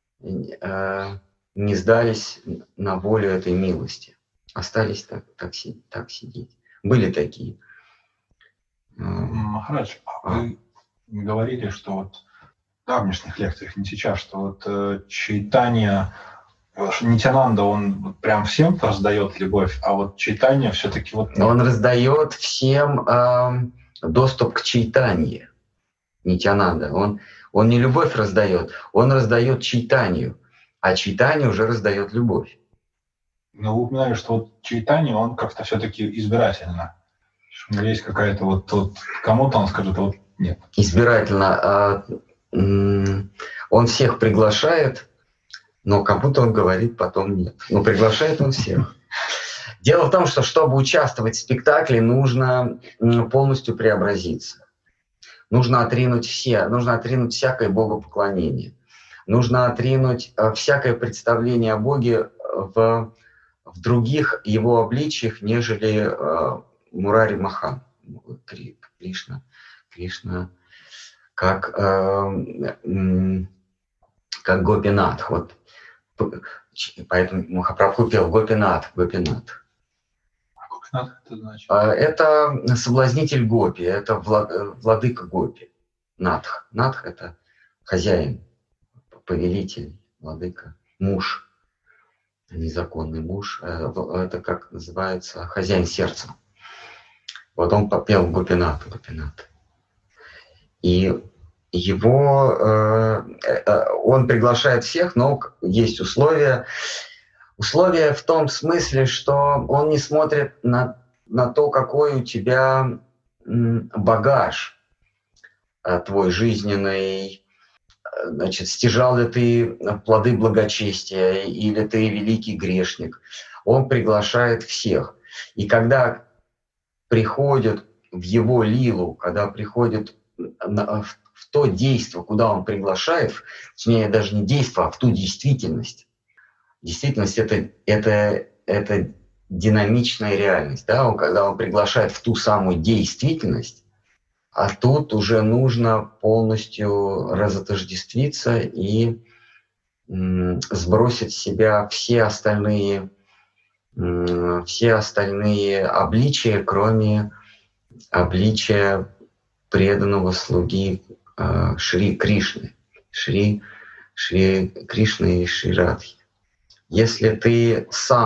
не сдались на волю этой милости. Остались так сидеть. Были такие. Махарадж, вы говорили, что вот в давнишних лекциях, не сейчас, что вот Чайтанья, Нитянанда, он прям всем раздает любовь, а вот Чайтанья все-таки вот... Он раздает всем доступ к Чайтанье. Нитянанда. Он не любовь раздает, он раздает Чайтанью, а Чайтанья уже раздает любовь. Но вы упоминали, что вот Чайтанья, он как-то все-таки избирательно. У него есть какая-то вот кому-то он скажет, а вот нет. Избирательно. Он всех приглашает, но кому-то он говорит потом нет. Но приглашает он всех. Дело в том, что чтобы участвовать в спектакле, нужно полностью преобразиться. Нужно отринуть всякое богопоклонение. Нужно отринуть всякое представление о Боге в других его обличиях, нежели Мурари Махан, Кришна, как Гопинат. Вот. Поэтому Махапрабху пел Гопинат. Гопинат это значит? Это соблазнитель Гопи, это владыка Гопи. Надх. Надх — это хозяин, повелитель, владыка, муж, незаконный муж. Это как называется хозяин сердца. Вот он попел Гопинат. И он приглашает всех, но есть условия. Условия в том смысле, что он не смотрит на то, какой у тебя багаж твой жизненный, значит, стяжал ли ты плоды благочестия или ты великий грешник. Он приглашает всех. И когда приходит в его лилу, когда приходит в то действо, куда он приглашает, точнее даже не действо, а в ту действительность. Действительность — это динамичная реальность. Да? Когда он приглашает в ту самую действительность, а тут уже нужно полностью разотождествиться и сбросить с себя все остальные обличия, кроме обличия преданного слуги Шри Кришны, Шри Кришны и Шри Радхи. Если ты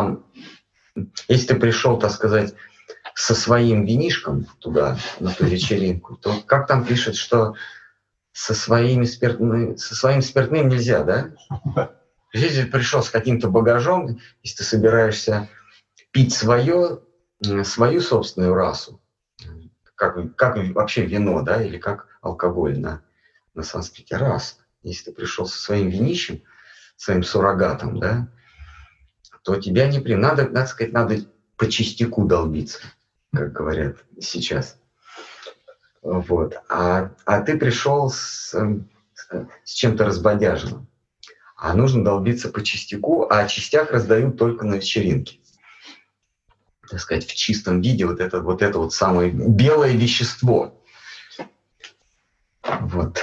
пришел, так сказать, со своим винишком туда, на ту вечеринку, то как там пишет, что со своим спиртным нельзя, да? Если ты пришел с каким-то багажом, если ты собираешься пить свою собственную расу, как вообще вино, да, или как алкоголь на санскрите, раса. Если ты пришел со своим винищем, своим суррогатом, да, то тебя не примут. Надо по частику долбиться, как говорят сейчас. Вот. А ты пришел с чем-то разбодяженным. А нужно долбиться по частику, а о частях раздают только на вечеринке. Так сказать, в чистом виде вот это вот самое белое вещество. Вот.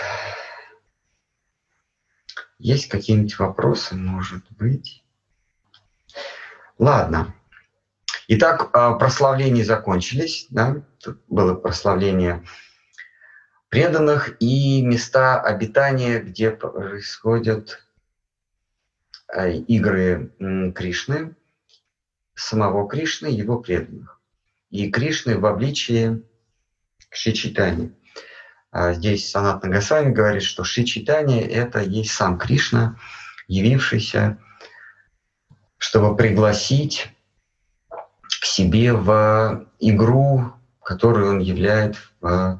Есть какие-нибудь вопросы, может быть? Ладно. Итак, прославления закончились. Да? Тут было прославление преданных и места обитания, где происходят игры Кришны, самого Кришны и его преданных. И Кришны в обличии Шри Чайтаньи. Здесь Санатана Госвами говорит, что Шри Чайтанья – это есть сам Кришна, явившийся, чтобы пригласить к себе в игру, которую он являет во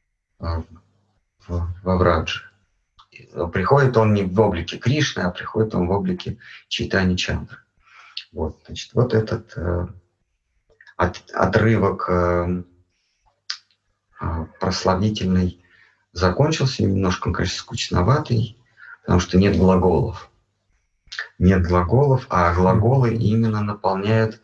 Враджи. Приходит он не в облике Кришны, а приходит он в облике Чайтаньи Чандры. Вот, значит, вот этот отрывок прославительный закончился, немножко, конечно, скучноватый, потому что нет глаголов. Нет глаголов, а глаголы именно наполняют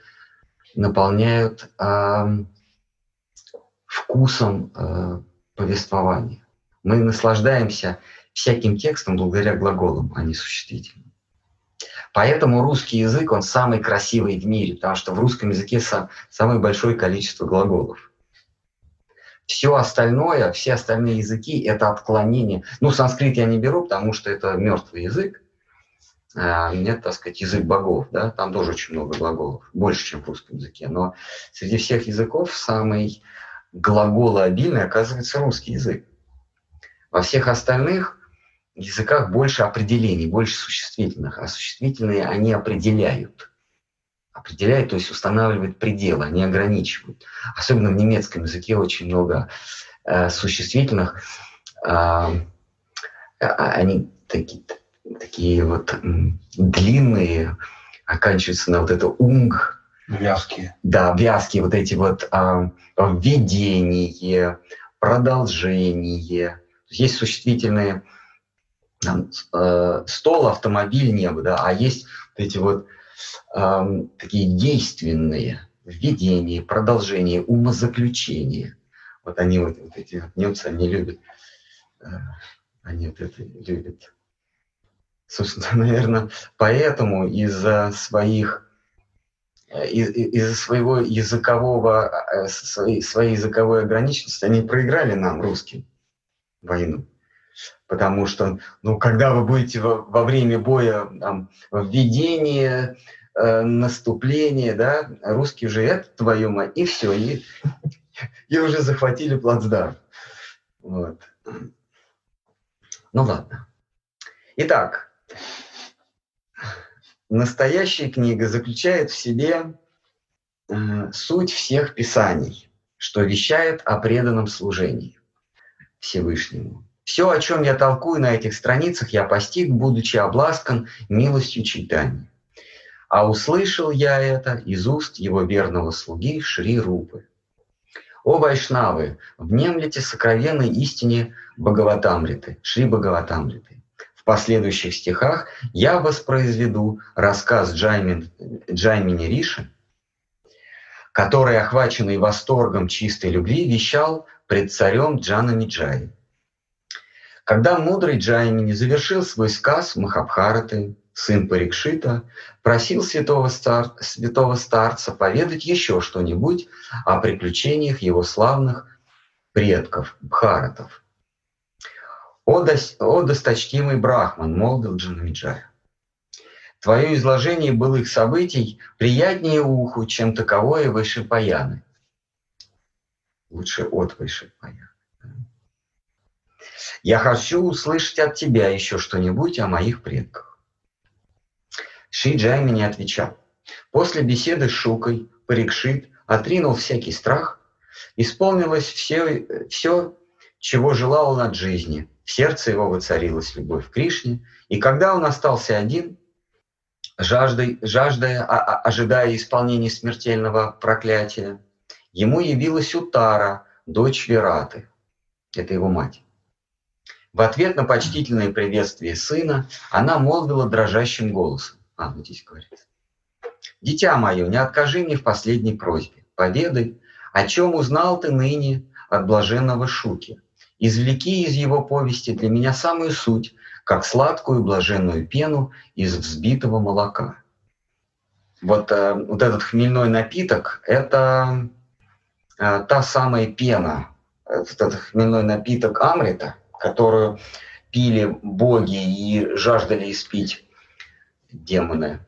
вкусом повествования. Мы наслаждаемся всяким текстом благодаря глаголам, а не существительным. Поэтому русский язык, он самый красивый в мире, потому что в русском языке самое большое количество глаголов. Все остальное, все остальные языки – это отклонение. Ну, санскрит я не беру, потому что это мертвый язык. Нет, так сказать, язык богов, да, там тоже очень много глаголов, больше, чем в русском языке. Но среди всех языков самый глаголообильный оказывается русский язык. Во всех остальных языках больше определений, больше существительных, а существительные они определяют. Определяют, то есть устанавливают пределы, они ограничивают. Особенно в немецком языке очень много существительных, они такие вот длинные, оканчиваются на вот это «унг». Вязкие. Да, вязкие вот эти вот введение, продолжение. Есть существительные стол, автомобиль, небо, да, а есть вот эти вот такие действенные введение, продолжение, умозаключение. Вот они вот эти немцы, они любят, они вот это любят. Собственно, наверное, поэтому из-за своего языкового, своей языковой ограниченности они проиграли нам, русским, войну. Потому что, ну, когда вы будете во время боя, там, введение, наступление, да, русские уже это твою мать, и все, и уже захватили плацдарм. Вот. Ну ладно. Итак, настоящая книга заключает в себе суть всех писаний, что вещает о преданном служении Всевышнему. Все, о чем я толкую на этих страницах, я постиг, будучи обласкан милостью Чайтаньи. А услышал я это из уст его верного слуги Шри Рупы. О Вайшнавы, внемлите сокровенной истине Бхагаватамриты, Шри Бхагаватамриты. В последующих стихах я воспроизведу рассказ Джаймини Риши, который, охваченный восторгом чистой любви, вещал пред царем Джанамиджаи. Когда мудрый Джаймини завершил свой сказ Махабхараты, сын Парикшита просил святого старца поведать еще что-нибудь о приключениях его славных предков, бхаратов. «О досточтимый Брахман», — молвил Джанамиджая, «твое изложение былых событий приятнее уху, чем таковое Вайшипаяны». Лучше от Вайшипаяны. «Я хочу услышать от тебя еще что-нибудь о моих предках». Шри Джаймини отвечал: «После беседы с Шукой Парикшит отринул всякий страх, исполнилось все, чего желал он от жизни, в сердце его воцарилась любовь к Кришне, и когда он остался один, ожидая исполнения смертельного проклятия, ему явилась Утара, дочь Вираты, это его мать. В ответ на почтительное приветствие сына она молвила дрожащим голосом, вот здесь говорится: «Дитя мое, не откажи мне в последней просьбе, поведай, о чем узнал ты ныне от блаженного Шуки, Извлеки из его повести для меня самую суть, как сладкую блаженную пену из взбитого молока. Вот этот хмельной напиток – это та самая пена, этот хмельной напиток Амрита, которую пили боги и жаждали испить демоны.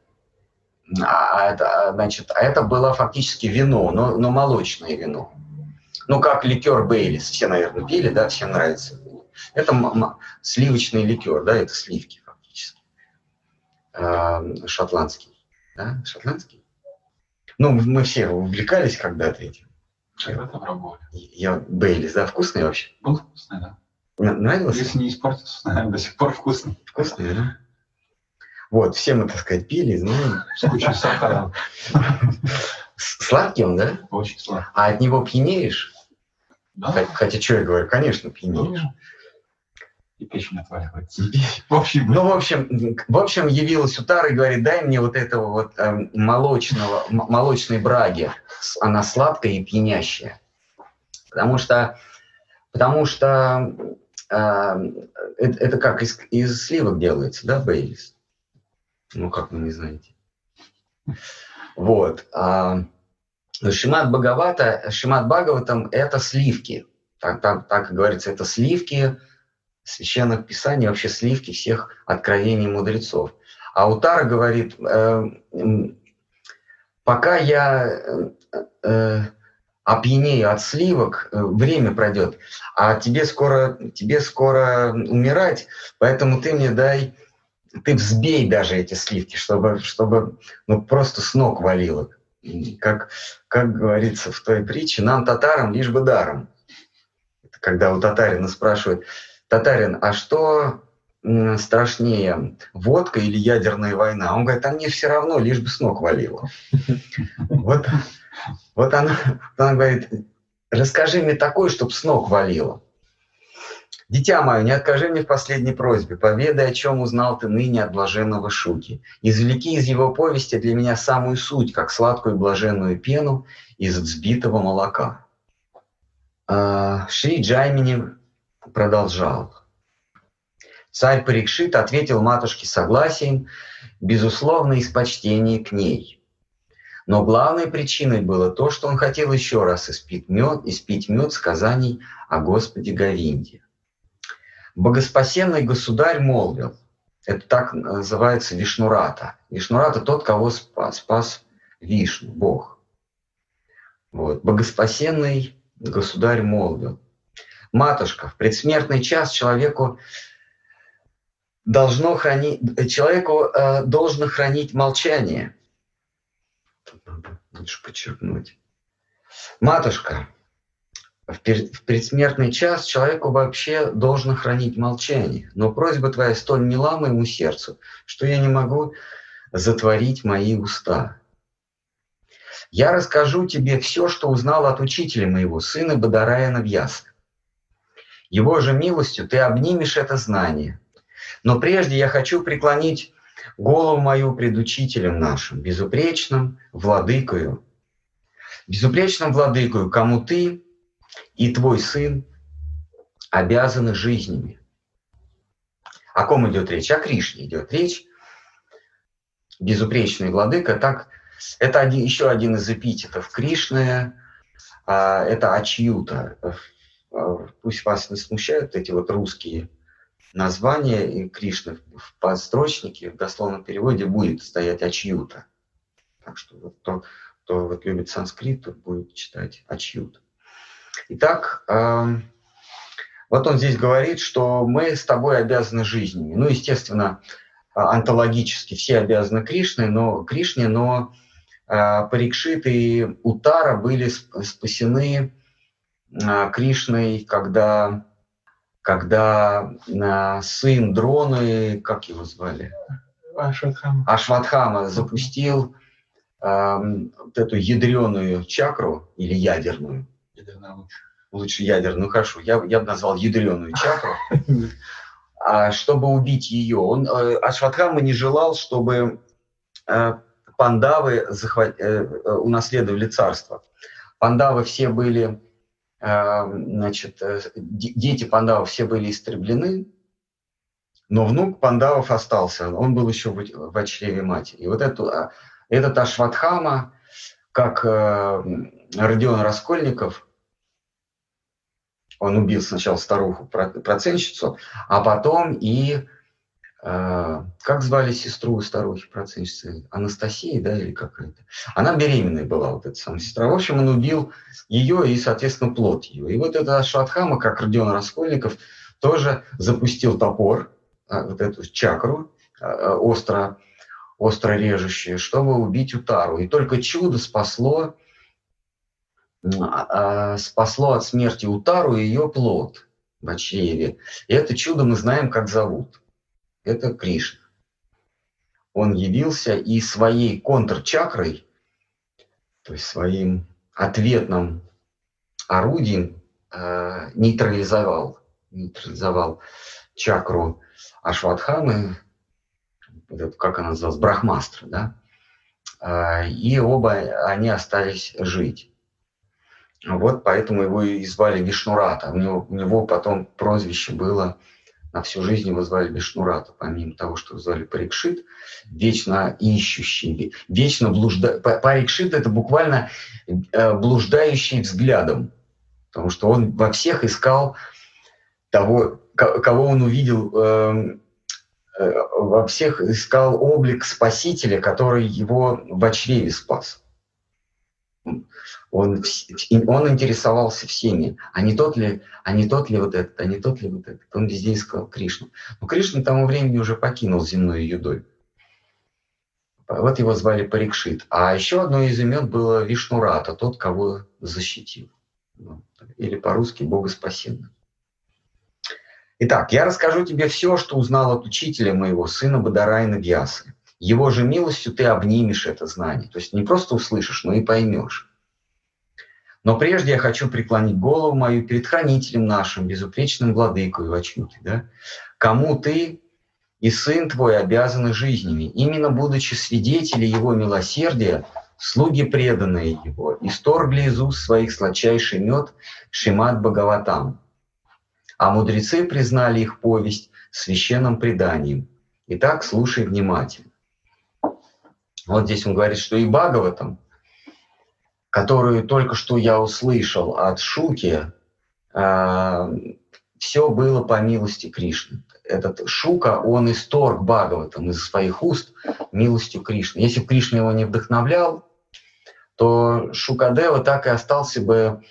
Это было фактически вино, но молочное вино. Ну, как ликер Бейлис. Все, наверное, пили, да, всем нравится. Это сливочный ликер, да, это сливки фактически. Шотландский. Да, шотландский? Ну, мы все увлекались когда-то этим. Когда-то пробовали. Бейлис, да, вкусный вообще? Был вкусный, да. Нравилось? Если не испортился, наверное, до сих пор вкусный. Вкусный, да? Вот, все мы, так сказать, пили, знаем. С кучей сахара. Сладкий он, да? Очень сладкий. А от него пьянеешь? Да. Хотя, что я говорю, конечно, пьянеешь. И печень отваливается. В общем, явилась Утара и говорит, дай мне вот этого вот молочной браги. Она сладкая и пьянящая. Потому что это как из сливок делается, да, Бейлис? Ну, как вы не знаете. Вот. Шримад Бхагаватам – это сливки. Так и говорится, это сливки священных писаний, вообще сливки всех откровений мудрецов. А Утара говорит, пока я опьянею от сливок, время пройдет, а тебе скоро умирать, поэтому ты мне ты взбей даже эти сливки, чтобы просто с ног валило. Как говорится в той притче, нам, татарам, лишь бы даром. Это когда у татарина спрашивают, татарин, а что страшнее, водка или ядерная война? Он говорит, а мне все равно, лишь бы с ног валило. Вот она говорит, расскажи мне такое, чтобы с ног валило. Дитя мое, не откажи мне в последней просьбе, поведай, о чем узнал ты ныне от блаженного Шуки. Извлеки из его повести для меня самую суть, как сладкую блаженную пену из взбитого молока. Шри Джаймини продолжал. Царь Парикшит ответил матушке согласием, безусловно, из почтения к ней. Но главной причиной было то, что он хотел еще раз испить мед сказаний о Господе Говинде. Богоспасенный государь молвил, это так называется Вишнурата. Вишнурата тот, кого спас Вишну, Бог. Вот. Богоспасенный государь молвил. Матушка, в предсмертный час человеку должно хранить молчание. Лучше подчеркнуть. Матушка, в предсмертный час человеку вообще должно хранить молчание, но просьба твоя столь мила моему сердцу, что я не могу затворить мои уста. Я расскажу тебе все, что узнал от учителя моего, сына Бадараяна Вьяса. Его же милостью ты обнимешь это знание. Но прежде я хочу преклонить голову мою пред учителем нашим, безупречным владыкою, кому ты и твой сын обязаны жизнями. О ком идет речь? О Кришне идет речь. Безупречный владыка. Это еще один из эпитетов Кришны. Это Ачьюта. Пусть вас не смущают эти вот русские названия. И Кришны в подстрочнике, в дословном переводе будет стоять Ачьюта. Так что кто любит санскрит, тот будет читать Ачьюта. Итак, вот он здесь говорит, что мы с тобой обязаны жизнями. Ну, естественно, онтологически все обязаны Кришне, но Парикшит и Утара были спасены Кришной, когда сын Дроны, как его звали? Ашватхама запустил вот эту ядреную чакру или ядерную. Лучше ядерную, хорошо. Я бы назвал ядреную чакру. Чтобы убить ее. Ашватхама не желал, чтобы пандавы унаследовали царство. Пандавы все были значит, дети пандавов все были истреблены, но внук пандавов остался, он был еще в чреве матери. И вот этот Ашватхама, как Родион Раскольников, он убил сначала старуху-проценщицу, а потом и, как звали сестру старухи-проценщицы? Анастасия, да, или какая-то? Она беременной была, вот эта самая сестра. В общем, он убил ее и, соответственно, плод ее. И вот этот Ашватхама, как Родион Раскольников, тоже запустил топор, вот эту чакру, остро режущую, чтобы убить Утару. И только чудо спасло от смерти Утару и ее плод в чреве. И это чудо мы знаем, как зовут. Это Кришна. Он явился и своей контрчакрой, то есть своим ответным орудием нейтрализовал чакру Ашватхамы, как она называлась, Брахмастра, да? И оба они остались жить. Вот поэтому его и звали Вишнурата. У него потом прозвище было, на всю жизнь его звали Вишнурата, помимо того, что его звали Парикшит, вечно ищущий, вечно блуждающий. Парикшит — это буквально блуждающий взглядом, потому что он во всех искал того, кого он увидел, во всех искал облик Спасителя, который его в чреве спас. Он интересовался всеми, а не тот ли вот этот, а не тот ли вот этот. Он везде искал Кришну. Но Кришна к тому времени уже покинул земную юдоль. Вот его звали Парикшит. А еще одно из имен было Вишнурата, тот, кого защитил. Или по-русски Богоспасенный. Итак, я расскажу тебе все, что узнал от учителя моего, сына Бадарайана Вьясы. Его же милостью ты обнимешь это знание. То есть не просто услышишь, но и поймешь. Но прежде я хочу преклонить голову мою перед хранителем нашим, безупречным владыкой Вачнути, да? Кому ты и сын твой обязаны жизнями, именно будучи свидетели его милосердия, слуги преданные его, исторгли из уст своих сладчайший мед Шримад Бхагаватам. А мудрецы признали их повесть священным преданием. Итак, слушай внимательно. Вот здесь он говорит, что и Бхагаватам, которую только что я услышал от Шуки, все было по милости Кришны. Этот Шука, он исторг Бхагаватам из своих уст милостью Кришны. Если бы Кришна его не вдохновлял, то Шукадева так и остался бы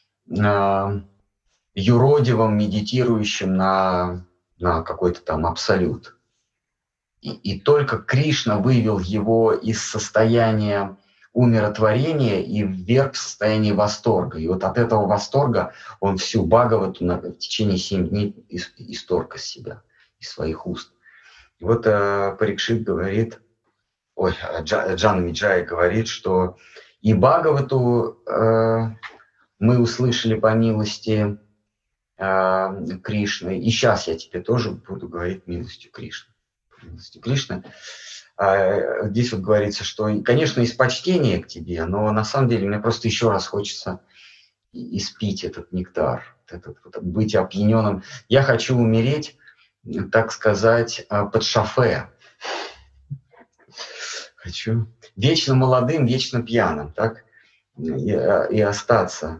юродивым, медитирующим на какой-то там абсолют. И только Кришна вывел его из состояния умиротворения и вверх в состояние восторга. И вот от этого восторга он всю Бхагавату в течение 7 дней исторг из себя, из своих уст. И вот Парикшит говорит, Джанамиджая говорит, что и Бхагавату мы услышали по милости Кришны, и сейчас я тебе тоже буду говорить милостью Кришны. Милостью Кришны. Здесь вот говорится, что, конечно, из почтения к тебе, но на самом деле мне просто еще раз хочется испить этот нектар, быть опьяненным. Я хочу умереть, так сказать, под шофе. Хочу вечно молодым, вечно пьяным, так? И остаться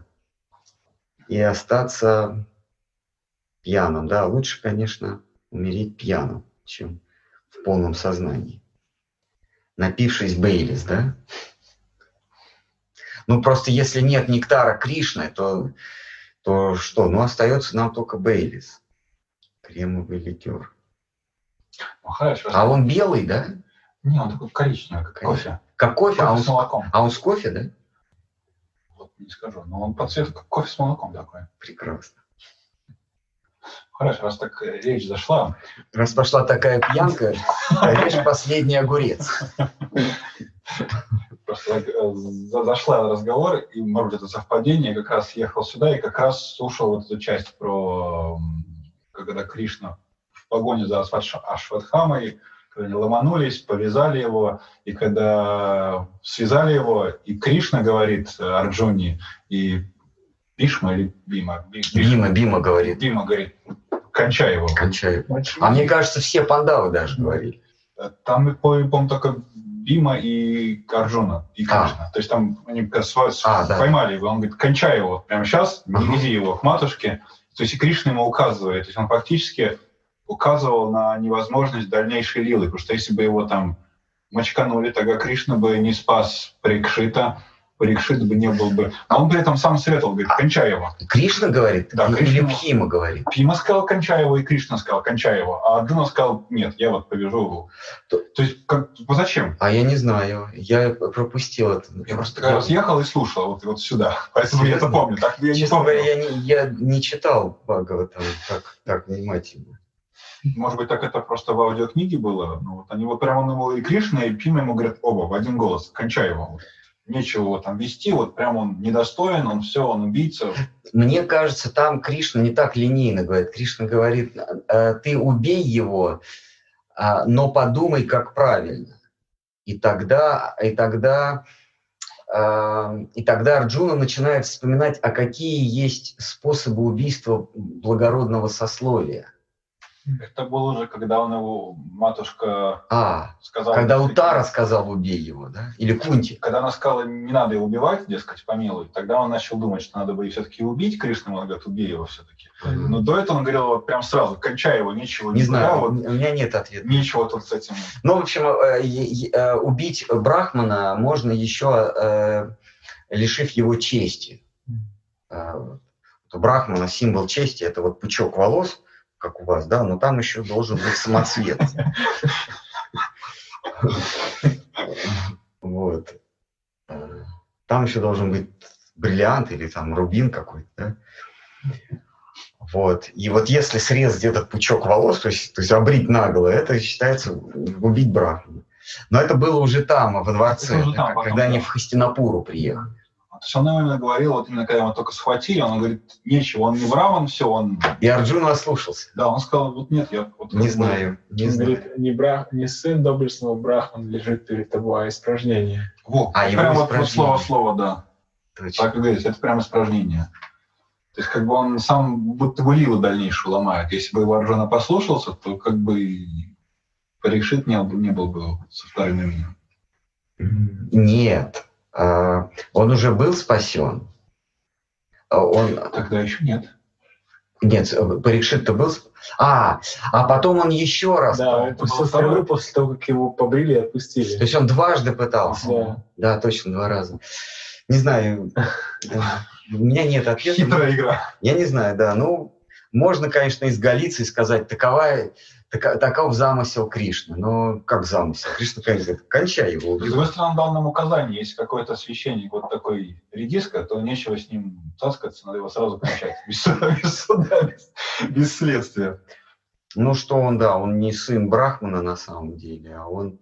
пьяным. Да, лучше, конечно, умереть пьяным, чем в полном сознании. Напившись Бейлис, да? Ну, просто если нет нектара Кришны, то что? Ну, остается нам только Бейлис. Кремовый ликер. Ну, хорошо. А он белый, да? Не, он такой коричневый, как кофе. Как кофе? Кофе с молоком. А он с кофе, да? Вот не скажу, но он по цвету как кофе с молоком такой. Прекрасно. Хорошо, раз так речь зашла. Раз пошла такая пьянка, режь последний огурец. Просто зашла разговор, и, может быть, это совпадение, как раз ехал сюда и как раз слушал вот эту часть про, когда Кришна в погоне за Ашватхамой, когда они ломанулись, повязали его, и когда связали его, и Кришна говорит Арджуне, и Бишма или Бима? Бима говорит. Бима говорит, кончай его. Кончай его. А мне кажется, все пандавы даже говорили. Там, по-моему, только Бима и Арджуна, и Кришна. То есть там они поймали его, он говорит, кончай его прямо сейчас, не вези его к матушке. То есть и Кришна ему указывает. То есть он фактически указывал на невозможность дальнейшей лилы, потому что если бы его там мочканули, тогда Кришна бы не спас Парикшита, Парикшит бы не был бы... А он при этом сам советовал, говорит, кончай его. Кришна говорит? Да, или Кришна. Бхима говорит? Бхима сказал, кончай его, и Кришна сказал, кончай его. А Арджуна сказал, нет, я вот повяжу его. То есть, зачем? А я не знаю, я пропустил это. Я просто как раз ехал и слушал вот сюда, поэтому я это помню. Так я не помню. Я не читал Бхагаватам так внимательно. Может быть, так это просто в аудиокниге было? Ну, вот они вот прямо и Кришна, и Бхима ему говорят, оба в один голос, кончай его. Нечего его там вести, вот прям он недостоин, он все, он убийца. Мне кажется, там Кришна не так линейно говорит. Кришна говорит, ты убей его, но подумай, как правильно. И тогда Арджуна начинает вспоминать, а какие есть способы убийства благородного сословия. Это было уже, когда он его, матушка сказала... Когда Утара сказал, убей его, да? Или Кунти. Когда она сказала, не надо его убивать, дескать, помилуй, тогда он начал думать, что надо бы все-таки убить Кришну, он говорит, убей его все-таки. Но до этого он говорил вот прям сразу, кончай его, нечего... Не знаю, вот, у меня нет ответа. Нечего тут с этим... Ну, в общем, убить Брахмана можно еще, лишив его чести. У Брахмана символ чести – это вот пучок волос, как у вас, да, но там еще должен быть самоцвет. Вот. Там еще должен быть бриллиант или там рубин какой-то, да? Вот. И вот если срезать этот пучок волос, то есть обрить наголо, это считается убить Брахмана. Но это было уже там, во дворце, там, когда они в Хастинапуру приехали. То есть он именно говорил, вот именно когда его только схватили, он говорит, нечего, он не браман, все, он... И Арджуна ослушался. Да, он сказал, вот нет, я... Вот не знаю. Он говорит, не сын доблестного Брахмана лежит перед тобой, а испражнение. Вот, прямо вот слово-слово, да. Точно. Так и говорится, это прямо испражнение. То есть как бы он сам будто бы лилу дальнейшую ломает. Если бы его Арджуна послушался, то как бы Парикшит не был бы со вторым именем. Нет. Он уже был спасен. Тогда еще нет. Нет, Парикшит-то был... А потом он еще раз... Да, это второй после того, как его побрили и отпустили. То есть он дважды пытался. Да, да, точно, 2 раза. Не знаю, у меня нет ответа. Хитрая игра. Я не знаю, да. Ну, можно, конечно, из Галиции сказать, таков замысел Кришны. Но как замысел? Кришна, конечно, говорит, кончай его. С другой стороны, он дал нам указание, если какой-то священник вот такой редиска, то нечего с ним таскаться, надо его сразу кончать. Без суда, без следствия. Ну что он не сын Брахмана на самом деле, а он,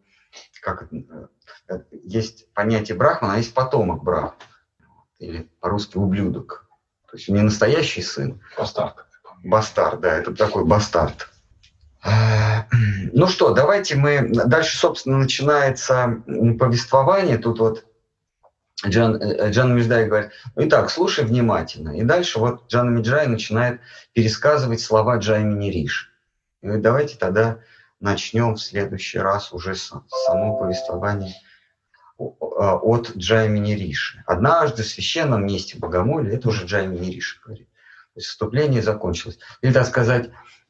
есть понятие Брахмана, а есть потомок Брахмана. Или по-русски ублюдок. То есть он не настоящий сын. Бастард. Бастард, да, это такой бастард. Ну что, давайте мы... Дальше, собственно, начинается повествование. Тут вот Джанамиджай говорит, итак, слушай внимательно. И дальше вот Джанамиджай начинает пересказывать слова Джаймини Риши. И давайте тогда начнем в следующий раз уже само повествование от Джаймини Риши. Однажды в священном месте Богомолья, это уже Джаймини Риши говорит. То есть вступление закончилось. Или, так сказать,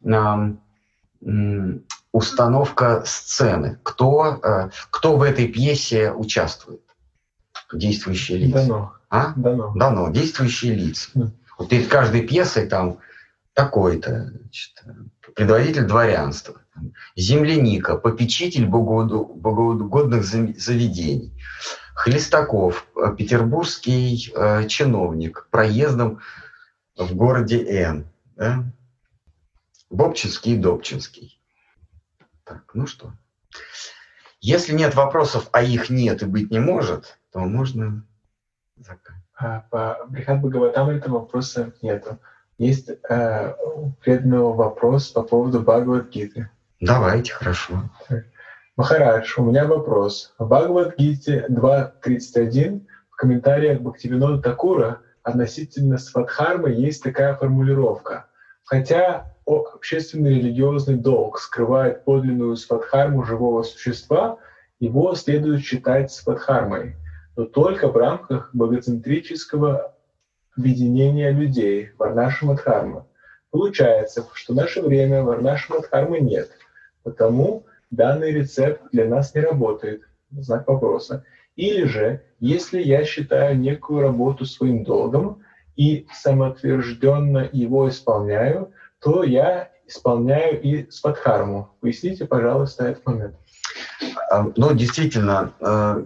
установка сцены. Кто в этой пьесе участвует? Действующие лица. Дано. Действующие лица. Вот перед каждой пьесой там такой-то, предводитель дворянства, земляника, попечитель богоугодных заведений, Хлестаков, петербургский чиновник, проездом в городе Н. Да? Бобчинский и Добчинский. Так, ну что. Если нет вопросов, а их нет и быть не может, то можно заканчивать. По Брихат Бхагаватамрите вопроса нету. Есть преданного вопрос по поводу Бхагавад-гиты. Давайте, хорошо. Махарадж, у меня вопрос. В Бхагавад-гите 2.31 в комментариях Бхактивинода Такура относительно Свадхармы есть такая формулировка. Хотя общественный религиозный долг скрывает подлинную Свадхарму живого существа, его следует считать Свадхармой, но только в рамках богоцентрического объединения людей Варнашамадхарма. Получается, что в наше время Варнашамадхармы нет, потому данный рецепт для нас не работает. Знак вопроса. Или же, если я считаю некую работу своим долгом и самоотвержденно его исполняю, то я исполняю и Свадхарму. Поясните, пожалуйста, этот момент. Ну, действительно,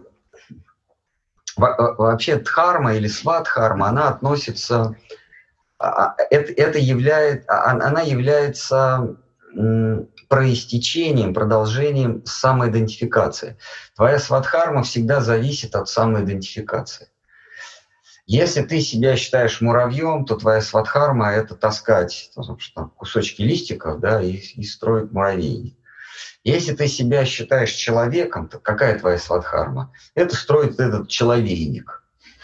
вообще дхарма или свадхарма, она относится, она является проистечением, продолжением самоидентификации. Твоя свадхарма всегда зависит от самоидентификации. Если ты себя считаешь муравьем, то твоя свадхарма – это таскать кусочки листиков, да, и строить муравейник. Если ты себя считаешь человеком, то какая твоя свадхарма? Это строить этот человейник.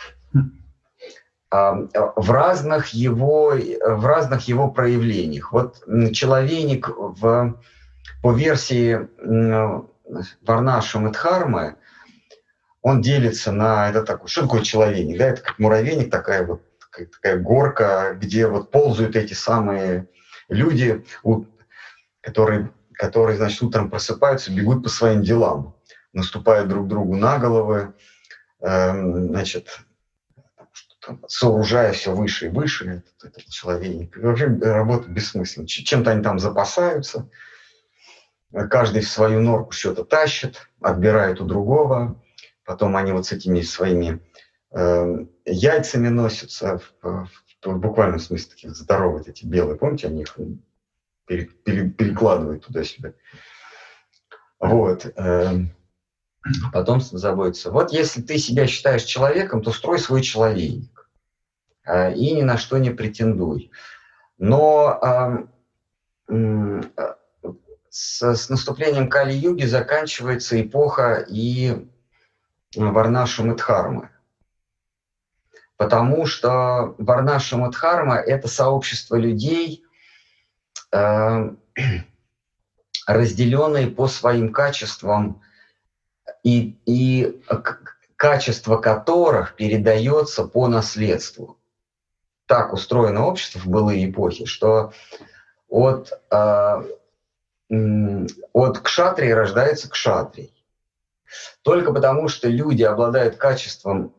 В разных его проявлениях. Вот человейник по версии Варнашамадхармы, он делится на... Это такой, что такое человейник? Да? Это как муравейник, такая горка, где вот ползают эти самые люди, которые, значит, утром просыпаются, бегут по своим делам, наступают друг другу на головы, значит, сооружая все выше и выше, этот человейник. Вообще работа бессмысленна. Чем-то они там запасаются, каждый в свою норку что-то тащит, отбирает у другого, потом они вот с этими своими яйцами носятся, в буквальном смысле такие здоровые, эти белые, помните, они их перекладывают туда-сюда. Вот. Потом заботиться. Вот если ты себя считаешь человеком, то строй свой человейник и ни на что не претендуй. Но с наступлением Кали-юги заканчивается эпоха и Варнашамадхармы. Потому что Варнашамадхарма – это сообщество людей, разделенные по своим качествам, и качество которых передается по наследству. Так устроено общество в былые эпохи, что от кшатрии рождается кшатрий. Только потому, что люди обладают качеством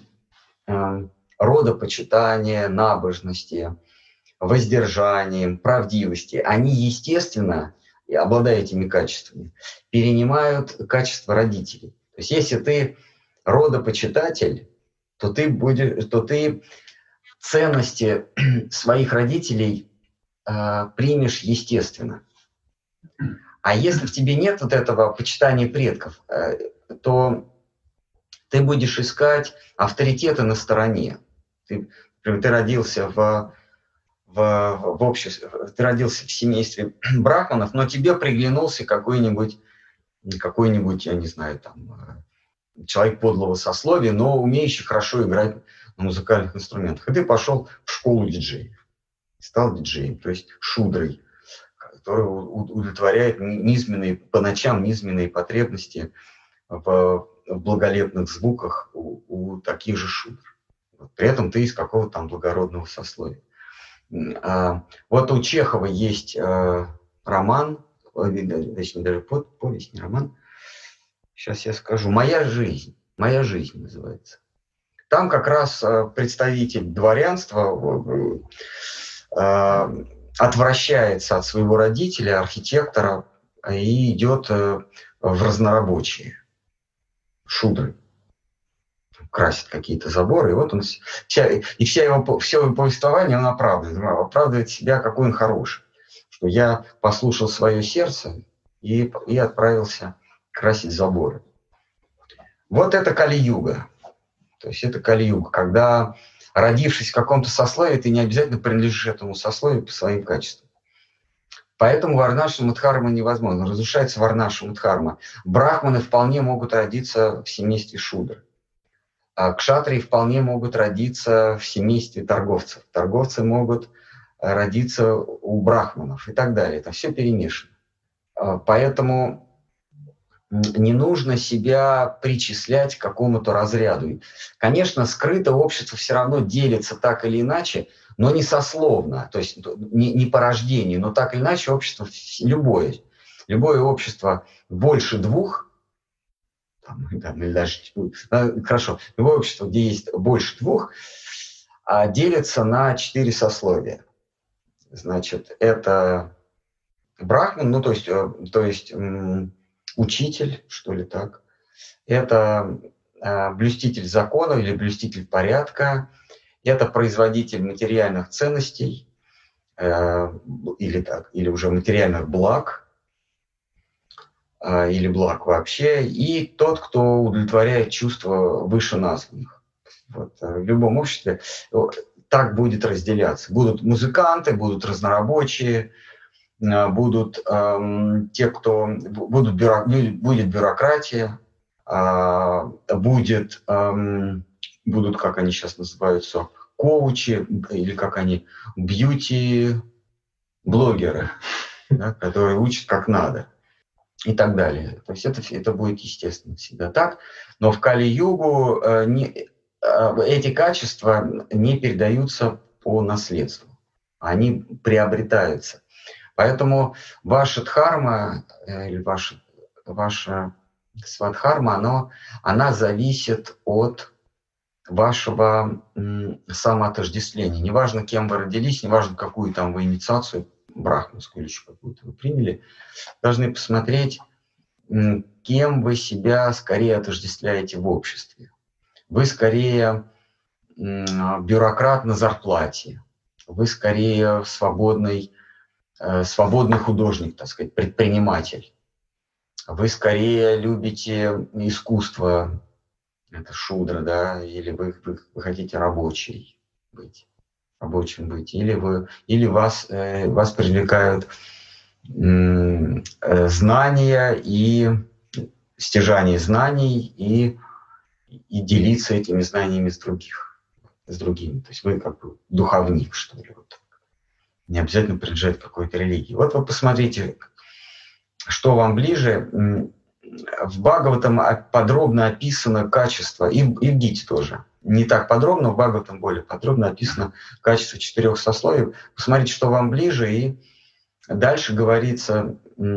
родопочитания, набожности, воздержанием, правдивости, они, естественно, обладая этими качествами, перенимают качества родителей. То есть если ты родопочитатель, то ты ценности своих родителей примешь естественно. А если в тебе нет вот этого почитания предков, то ты будешь искать авторитеты на стороне. Ты родился в обществе, ты родился в семействе брахманов, но тебе приглянулся какой-нибудь, я не знаю, там, человек подлого сословия, но умеющий хорошо играть на музыкальных инструментах. И ты пошел в школу диджеев, стал диджеем, то есть шудрой, который удовлетворяет по ночам низменные потребности в благолепных звуках у таких же шудр. При этом ты из какого-то там благородного сословия. Вот у Чехова есть роман, точнее даже повесть, не роман. Сейчас я скажу. «Моя жизнь». «Моя жизнь» называется. Там как раз представитель дворянства отвращается от своего родителя, архитектора, и идет в разнорабочие. Шудры. Красит какие-то заборы, и вот он все его повествование он оправдывает себя, какой он хороший, что я послушал свое сердце и отправился красить заборы. Вот это Кали-юга. То есть это Кали-юга, когда, родившись в каком-то сословии, ты не обязательно принадлежишь этому сословию по своим качествам. Поэтому Варнашамадхарма невозможно. Разрушается Варнашамадхарма. Брахманы вполне могут родиться в семействе шудр. Кшатрии вполне могут родиться в семействе торговцев. Торговцы могут родиться у брахманов и так далее. Это все перемешано. Поэтому не нужно себя причислять к какому-то разряду. Конечно, скрытое общество все равно делится так или иначе, но не сословно, то есть не по рождению, но так или иначе общество, любое общество больше двух, или даже, хорошо, любое общество, где есть больше двух, делится на 4 сословия. Значит, это брахман, то есть учитель, что ли так. Это блюститель закона или блюститель порядка. Это производитель материальных ценностей или уже материальных благ, или благ вообще. И тот, кто удовлетворяет чувства вышеназванных. Вот. В любом обществе так будет разделяться. Будут музыканты, будут разнорабочие, будут те, кто будет бюрократия, будут, как они сейчас называются, коучи, или как они, бьюти-блогеры, да, которые учат как надо, и так далее. То есть это будет, естественно, всегда так. Но в Кали-югу эти качества не передаются по наследству, они приобретаются. Поэтому ваша дхарма или ваша свадхарма, она зависит от вашего самоотождествления. Неважно, кем вы родились, неважно, какую там вы инициацию, брахманскую или еще какую-то вы приняли, должны посмотреть, кем вы себя скорее отождествляете в обществе. Вы скорее бюрократ на зарплате, вы скорее свободный художник, так сказать, предприниматель. Вы скорее любите искусство, это шудра, да, или вы хотите рабочим быть, или вас привлекают знания и стяжание знаний и делиться этими знаниями с другими. То есть вы как бы духовник, что ли, вот. Не обязательно принадлежать какой-то религии. Вот вы посмотрите, что вам ближе. В Бхагаватам подробно описано качество, и в Гите тоже. Не так подробно, в Бхагаватам более подробно описано качество 4 сословий. Посмотрите, что вам ближе, и дальше говорится,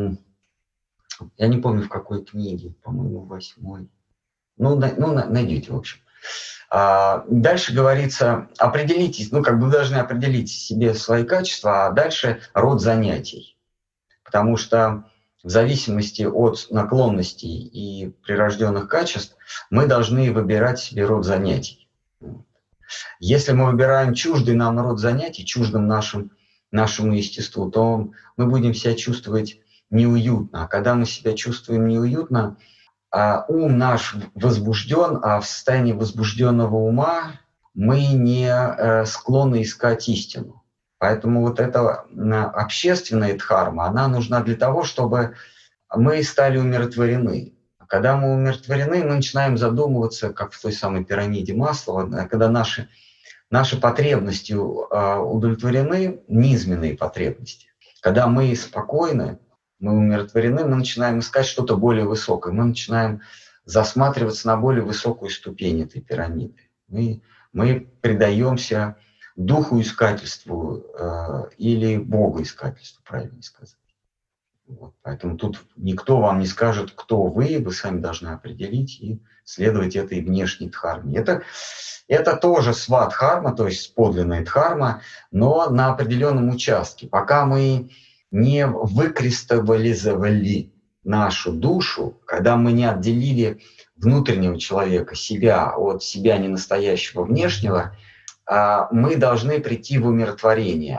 я не помню в какой книге, по-моему, 8-й. Найдите, в общем. Дальше говорится, определитесь, вы должны определить себе свои качества, а дальше род занятий. Потому что в зависимости от наклонностей и прирожденных качеств мы должны выбирать себе род занятий. Если мы выбираем чуждый нам род занятий, чуждым нашему естеству, то мы будем себя чувствовать неуютно. А когда мы себя чувствуем неуютно, ум наш возбужден, а в состоянии возбужденного ума мы не склонны искать истину. Поэтому вот эта общественная дхарма, она нужна для того, чтобы мы стали умиротворены. Когда мы умиротворены, мы начинаем задумываться, как в той самой пирамиде Маслова, когда наши потребности удовлетворены, низменные потребности. Когда мы спокойны, мы умиротворены, мы начинаем искать что-то более высокое, мы начинаем засматриваться на более высокую ступень этой пирамиды. Мы предаемся духу искательству или богу искательству, правильно сказать. Вот. Поэтому тут никто вам не скажет, кто вы сами должны определить и следовать этой внешней дхарме. Это тоже свадхарма, то есть подлинная дхарма, но на определенном участке. Пока мы не выкристаллизовали нашу душу, когда мы не отделили внутреннего человека, себя от себя ненастоящего внешнего, мы должны прийти в умиротворение.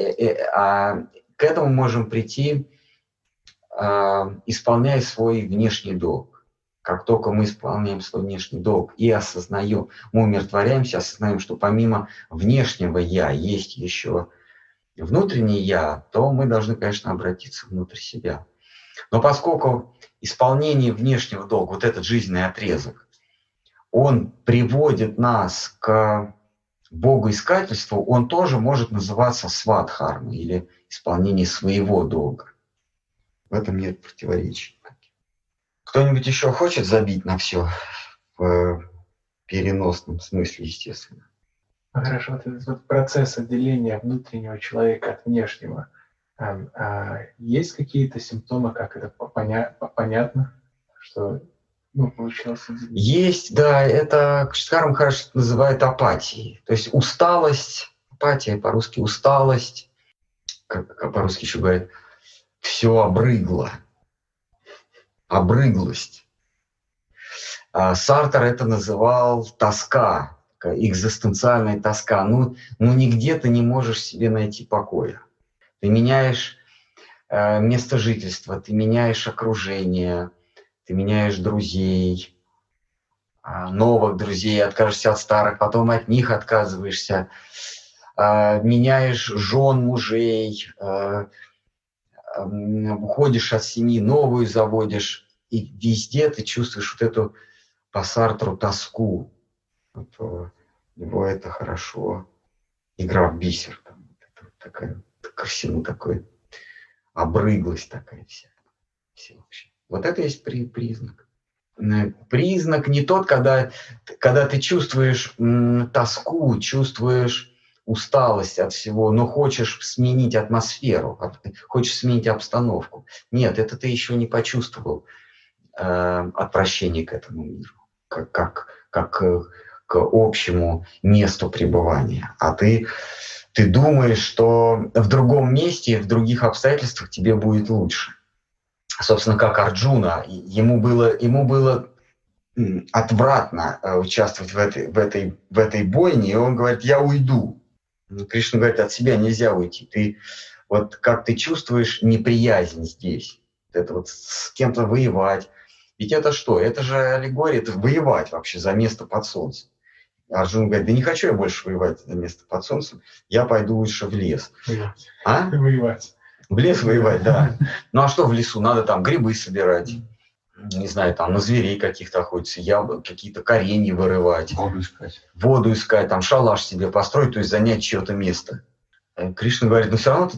А к этому можем прийти, исполняя свой внешний долг. Как только мы исполняем свой внешний долг и осознаем, мы умиротворяемся, осознаем, что помимо внешнего «я» есть еще внутреннее «я», то мы должны, конечно, обратиться внутрь себя. Но поскольку исполнение внешнего долга, вот этот жизненный отрезок, он приводит нас к богоискательству, он тоже может называться свадхарма или исполнение своего долга. В этом нет противоречий. Кто-нибудь еще хочет забить на все в переносном смысле, естественно? Хорошо, вот этот вот процесс отделения внутреннего человека от внешнего. Есть какие-то симптомы, как это понятно, что получилось отделение? Есть, да, это Кшиткар Махарадж называет апатией. То есть усталость, апатия по-русски усталость, как по-русски еще говорят, все обрыгло, обрыглость. Сартр это называл тоска, экзистенциальная тоска. Нигде ты не можешь себе найти покоя. Ты меняешь место жительства, ты меняешь окружение, ты меняешь друзей, новых друзей, откажешься от старых, потом от них отказываешься, меняешь жен, мужей, уходишь от семьи, новую заводишь, и везде ты чувствуешь вот эту по Сартру тоску. Его это хорошо. Игра в бисер. Там, такая, ко всему такой обрыглость такая вся. Вот это есть признак. Признак не тот, когда ты чувствуешь тоску, чувствуешь усталость от всего, но хочешь сменить атмосферу, хочешь сменить обстановку. Нет, это ты еще не почувствовал отвращение к этому миру, как к общему месту пребывания. А ты думаешь, что в другом месте, в других обстоятельствах тебе будет лучше. Собственно, как Арджуна, ему было отвратно участвовать в этой бойне, и он говорит: я уйду. Кришна говорит: от себя нельзя уйти. Ты вот как ты чувствуешь неприязнь здесь, это вот с кем-то воевать. Ведь это что? Это же аллегория, это воевать вообще за место под солнцем. Арджуна говорит: да не хочу я больше воевать за место под солнцем, я пойду лучше в лес. Воевать. В лес воевать, да. Ну а что в лесу? Надо там грибы собирать, не знаю, там на зверей каких-то охотиться, какие-то коренья вырывать. Воду искать, там шалаш себе построить, то есть занять чье-то место. Кришна говорит: но все равно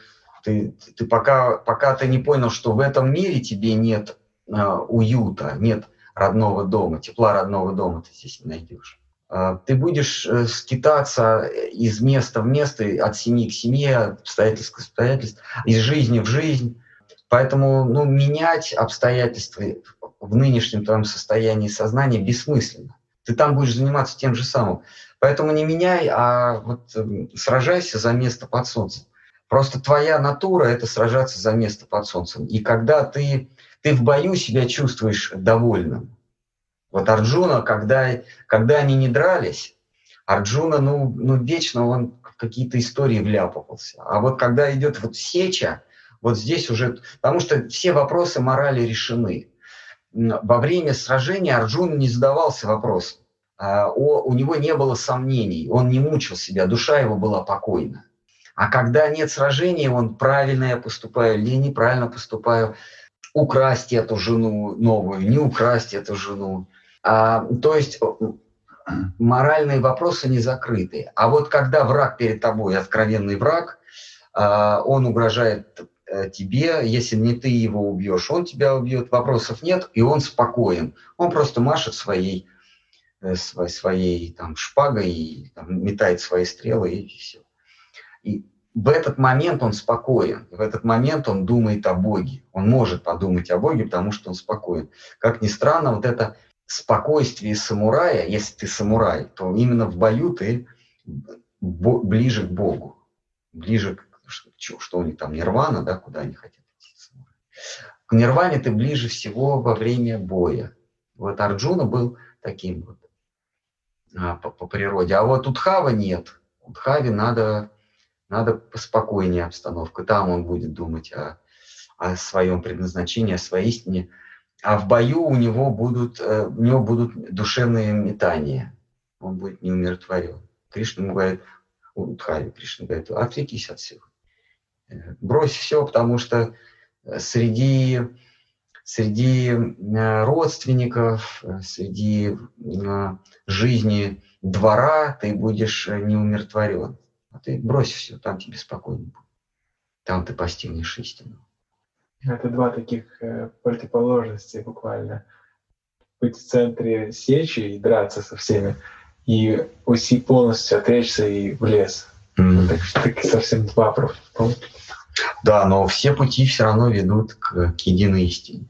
ты пока ты не понял, что в этом мире тебе нет уюта, нет родного дома, тепла родного дома ты здесь не найдешь. Ты будешь скитаться из места в место, от семьи к семье, от обстоятельств к обстоятельствам, из жизни в жизнь. Поэтому менять обстоятельства в нынешнем твоем состоянии сознания бессмысленно. Ты там будешь заниматься тем же самым. Поэтому не меняй, а вот сражайся за место под солнцем. Просто твоя натура – это сражаться за место под солнцем. И когда ты в бою себя чувствуешь довольным. Вот Арджуна, когда они не дрались, Арджуна, вечно он в какие-то истории вляпывался. А вот когда идет вот сеча, вот здесь уже, потому что все вопросы морали решены. Во время сражения Арджуна не задавался вопросом. У него не было сомнений, он не мучил себя, душа его была покойна. А когда нет сражения, он: правильно я поступаю или неправильно поступаю, украсть эту жену новую, не украсть эту жену. То есть моральные вопросы не закрыты. А вот когда враг перед тобой, откровенный враг, он угрожает тебе, если не ты его убьешь, он тебя убьет, вопросов нет, и он спокоен. Он просто машет своей там шпагой и там метает свои стрелы, и все. И в этот момент он спокоен, в этот момент он думает о Боге. Он может подумать о Боге, потому что он спокоен. Как ни странно, вот это спокойствие самурая, если ты самурай, то именно в бою ты ближе к Богу, ближе к, что у них там, нирвана, да, куда они хотят идти. К нирване ты ближе всего во время боя. Вот Арджуна был таким вот по природе. А вот у Дхава нет. У Дхаве надо поспокойнее обстановку. Там он будет думать о своем предназначении, о своей истине. А в бою у него будут душевные метания. Он будет неумиротворен. Кришна ему говорит, у Дхави, Кришна говорит: отвлекись от всего. Брось все, потому что среди среди родственников, среди жизни двора ты будешь не умиротворен. А ты брось все, там тебе спокойно будет. Там ты постигнешь истину. Это два таких противоположности буквально. Быть в центре сечи и драться со всеми, и полностью отречься и в лес. Так совсем два противоположности. Да, но все пути все равно ведут к единой истине.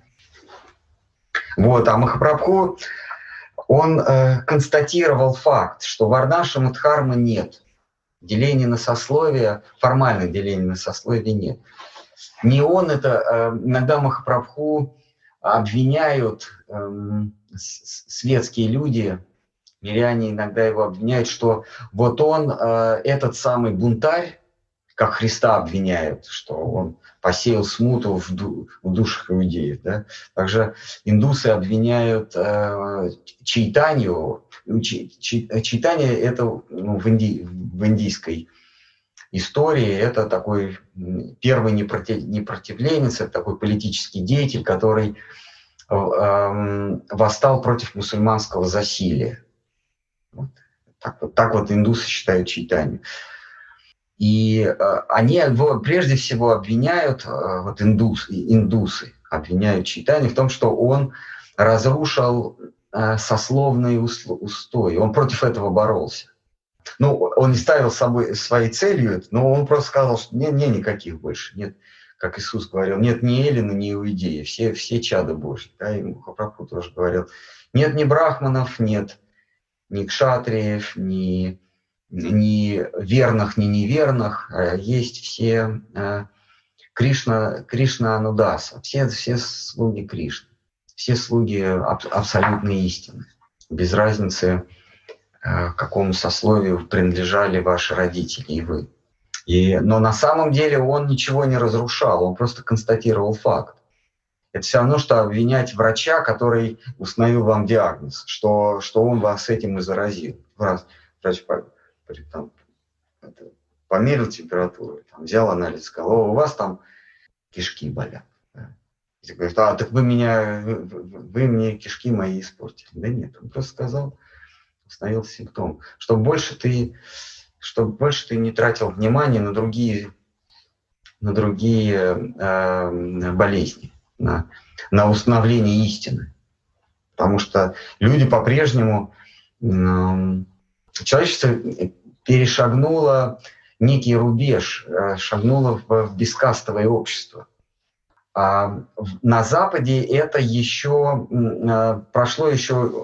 Вот, а Махапрабху, он констатировал факт, что Варнашрама и Дхармы нет. Деления на сословия, формальных делений на сословия нет. Не он это, иногда Махапрабху обвиняют светские люди, миряне иногда его обвиняют, что вот он этот самый бунтарь, как Христа обвиняют, что он посеял смуту в душах иудеев. Да? Также индусы обвиняют Чайтанью. Чайтанья это в индийской истории это такой первый непротивленец, это такой политический деятель, который восстал против мусульманского засилия. Вот. Так вот индусы считают Чайтанью. И они его прежде всего обвиняют, вот индусы обвиняют Чайтанью в том, что он разрушил сословные устои. Он против этого боролся. Ну, он не ставил своей целью, но он просто сказал, что нет никаких больше. Нет, как Иисус говорил, нет ни эллина, ни иудеи, все чада Божьи. Да, и Махапрабху тоже говорил, нет ни брахманов, нет ни кшатриев, ни верных, ни неверных, есть все Кришна Анудаса, все слуги Кришны, все слуги абсолютной истины, без разницы, какому сословию принадлежали ваши родители и вы. Но на самом деле он ничего не разрушал, он просто констатировал факт. Это все равно, что обвинять врача, который установил вам диагноз, что он вас этим и заразил. Раз врач там, померил температуру, там, взял анализ, сказал, у вас там кишки болят. Да. И говорит, так вы мне кишки мои испортили. Да нет, он просто сказал, установил симптом, чтобы больше ты не тратил внимания на другие болезни, на установление истины. Потому что люди по-прежнему, человечество перешагнуло некий рубеж, шагнуло в бескастовое общество. А на Западе это прошло еще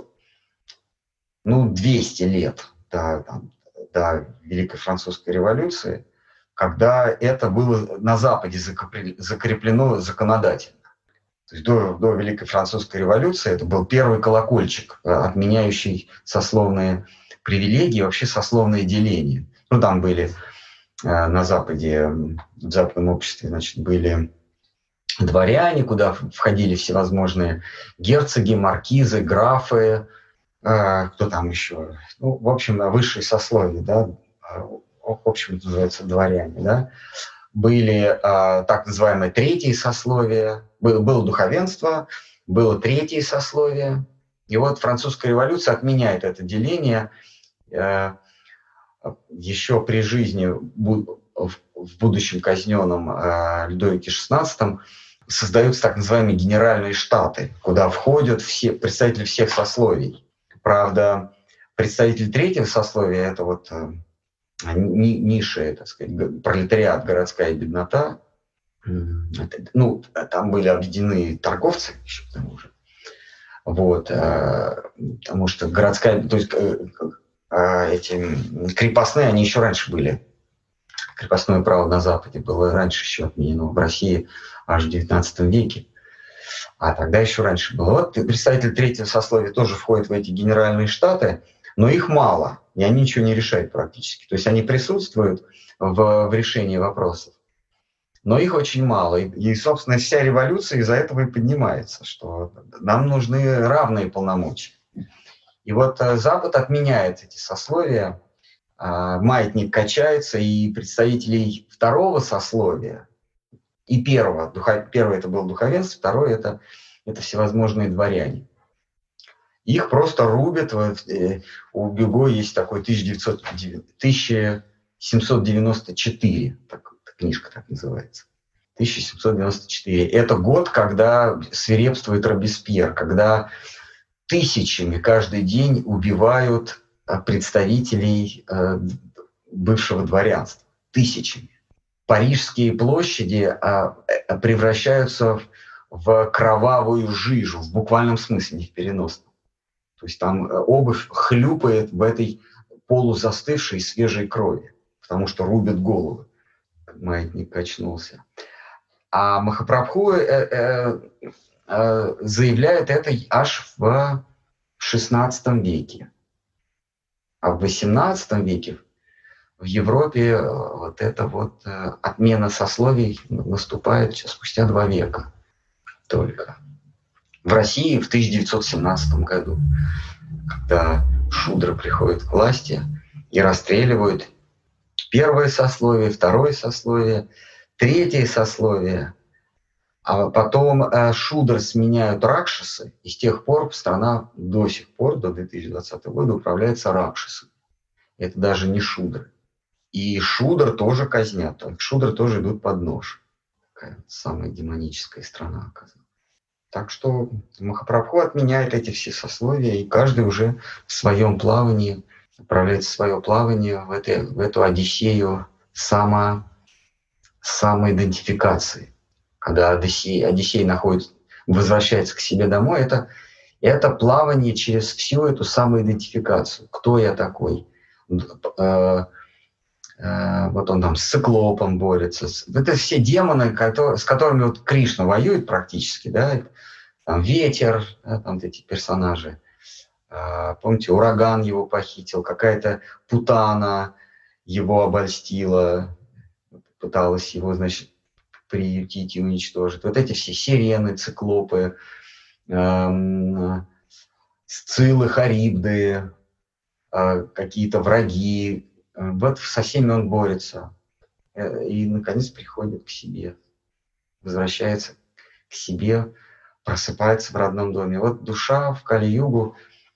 200 лет до Великой Французской революции, когда это было на Западе закреплено законодательно. То есть до Великой Французской революции это был первый колокольчик, отменяющий сословные привилегии, вообще сословные деления. Там были на Западе, в западном обществе, были дворяне, куда входили всевозможные герцоги, маркизы, графы, кто там еще, в общем, высшие сословия, да, в общем, это называется дворяне, да. Были так называемые третьи сословия, было духовенство, было третье сословие. И вот Французская революция отменяет это деление. Еще при жизни в будущем казненном Людовике XVI создаются так называемые генеральные штаты, куда входят все представители всех сословий. Правда, представитель третьего сословия – это вот низшая, так сказать, пролетариат, городская беднота. Там были объединены торговцы еще к тому же. Вот, потому что городская, то есть эти крепостные, они еще раньше были. Крепостное право на Западе было раньше еще отменено, в России аж в XIX веке. А тогда еще раньше было. Вот представитель третьего сословия тоже входит в эти генеральные штаты, но их мало, и они ничего не решают практически. То есть они присутствуют в решении вопросов, но их очень мало. И, собственно, вся революция из-за этого и поднимается, что нам нужны равные полномочия. И вот Запад отменяет эти сословия, маятник качается, и представителей второго сословия, И первое это было духовенство, второе это всевозможные дворяне. Их просто рубят. У Гюго есть такой 1794, книжка так называется. 1794. Это год, когда свирепствует Робеспьер, когда тысячами каждый день убивают представителей бывшего дворянства. Тысячами. Парижские площади превращаются в кровавую жижу, в буквальном смысле, не в переносном. То есть там обувь хлюпает в этой полузастывшей свежей крови, потому что рубят головы. Маятник качнулся. А Махапрабху заявляет это аж в XVI веке. А в XVIII веке в Европе вот эта вот отмена сословий наступает спустя 2 века только. В России в 1917 году, когда шудры приходят к власти и расстреливают первое сословие, второе сословие, третье сословие, а потом шудры сменяют ракшасы, и с тех пор страна до сих пор, до 2020 года, управляется ракшасами. Это даже не шудры. И шудр тоже казнят, шудры тоже идут под нож. Такая самая демоническая страна оказалась. Так что Махапрабху отменяет эти все сословия, и каждый уже в своем плавании отправляется в свое плавание в эту одиссею самоидентификации. Когда Одиссей возвращается к себе домой, это плавание через всю эту самоидентификацию. Кто я такой? Вот он там с циклопом борется. Это все демоны, с которыми вот Кришна воюет практически, да? Там ветер, да, там эти персонажи. Помните, ураган его похитил, какая-то путана его обольстила, пыталась его, значит, приютить и уничтожить. Вот эти все сирены, циклопы, сциллы, харибды, какие-то враги. Вот со всеми он борется. И, наконец, приходит к себе. Возвращается к себе, просыпается в родном доме. Вот душа в Кали-югу,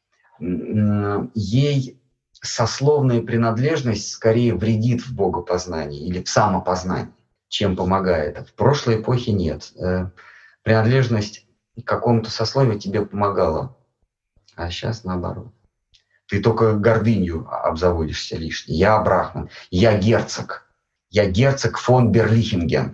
ей сословная принадлежность скорее вредит в богопознании или в самопознании, чем помогает. В прошлой эпохе нет. Принадлежность к какому-то сословию тебе помогала, а сейчас наоборот. Ты только гордынью обзаводишься лишней. Я брахман, я герцог фон Берлихинген.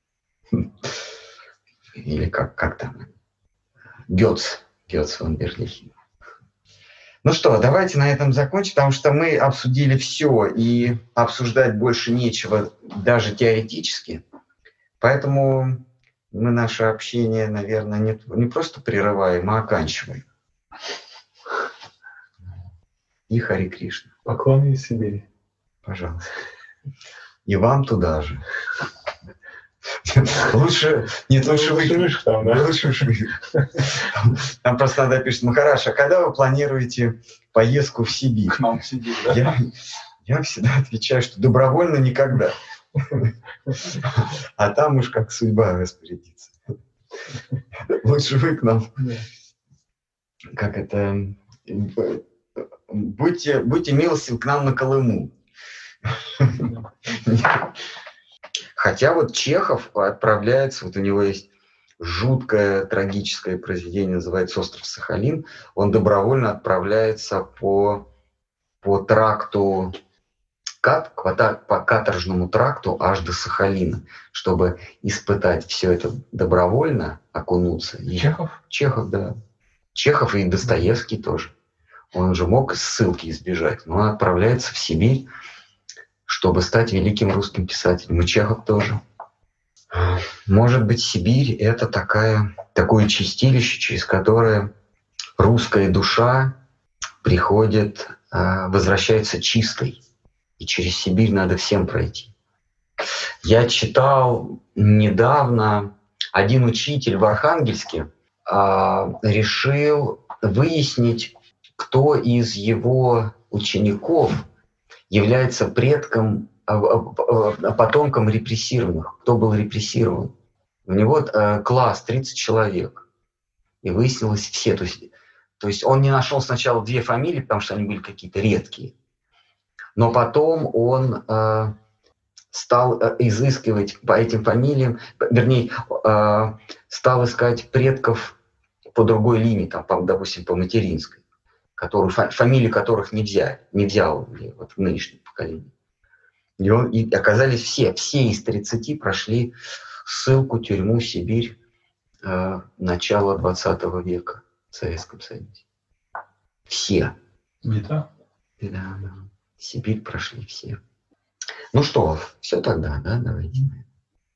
Или как там? Гёц фон Берлихинген. Ну что, давайте на этом закончим, потому что мы обсудили все, и обсуждать больше нечего, даже теоретически. Поэтому мы наше общение, наверное, не просто прерываем, а оканчиваем. И Хари Кришна. Поклон из Сибири. Пожалуйста. И вам туда же. Лучше выше там, да? Лучше выше. Там просто надо пишет: Махарадж, а когда вы планируете поездку в Сибирь? К нам в Сибирь, да? Я всегда отвечаю, что добровольно никогда. А там уж как судьба распорядится. Лучше вы к нам. Как это... Будьте милостивы к нам на Колыму. Хотя вот Чехов отправляется, вот у него есть жуткое трагическое произведение, называется «Остров Сахалин». Он добровольно отправляется по тракту, по каторжному тракту аж до Сахалина, чтобы испытать все это добровольно, окунуться. Чехов? Чехов, да. Чехов и Достоевский тоже. Он же мог ссылки избежать, но он отправляется в Сибирь, чтобы стать великим русским писателем. И Чехов тоже. Может быть, Сибирь — это такое чистилище, через которое русская душа приходит, возвращается чистой. И через Сибирь надо всем пройти. Я читал недавно, один учитель в Архангельске решил выяснить, кто из его учеников является потомком репрессированных, кто был репрессирован. У него класс 30 человек. И выяснилось все. То есть он не нашел сначала 2 фамилии, потому что они были какие-то редкие. Но потом он стал изыскивать по этим фамилиям, вернее, стал искать предков по другой линии, там, допустим, по материнской, фамилии которых не взял вот в нынешнем поколении. И оказались все из 30 прошли ссылку, тюрьму, Сибирь, начала 20 века в Советском Союзе. Все. Да. Да. Сибирь прошли все. Ну что, все тогда, да, давайте.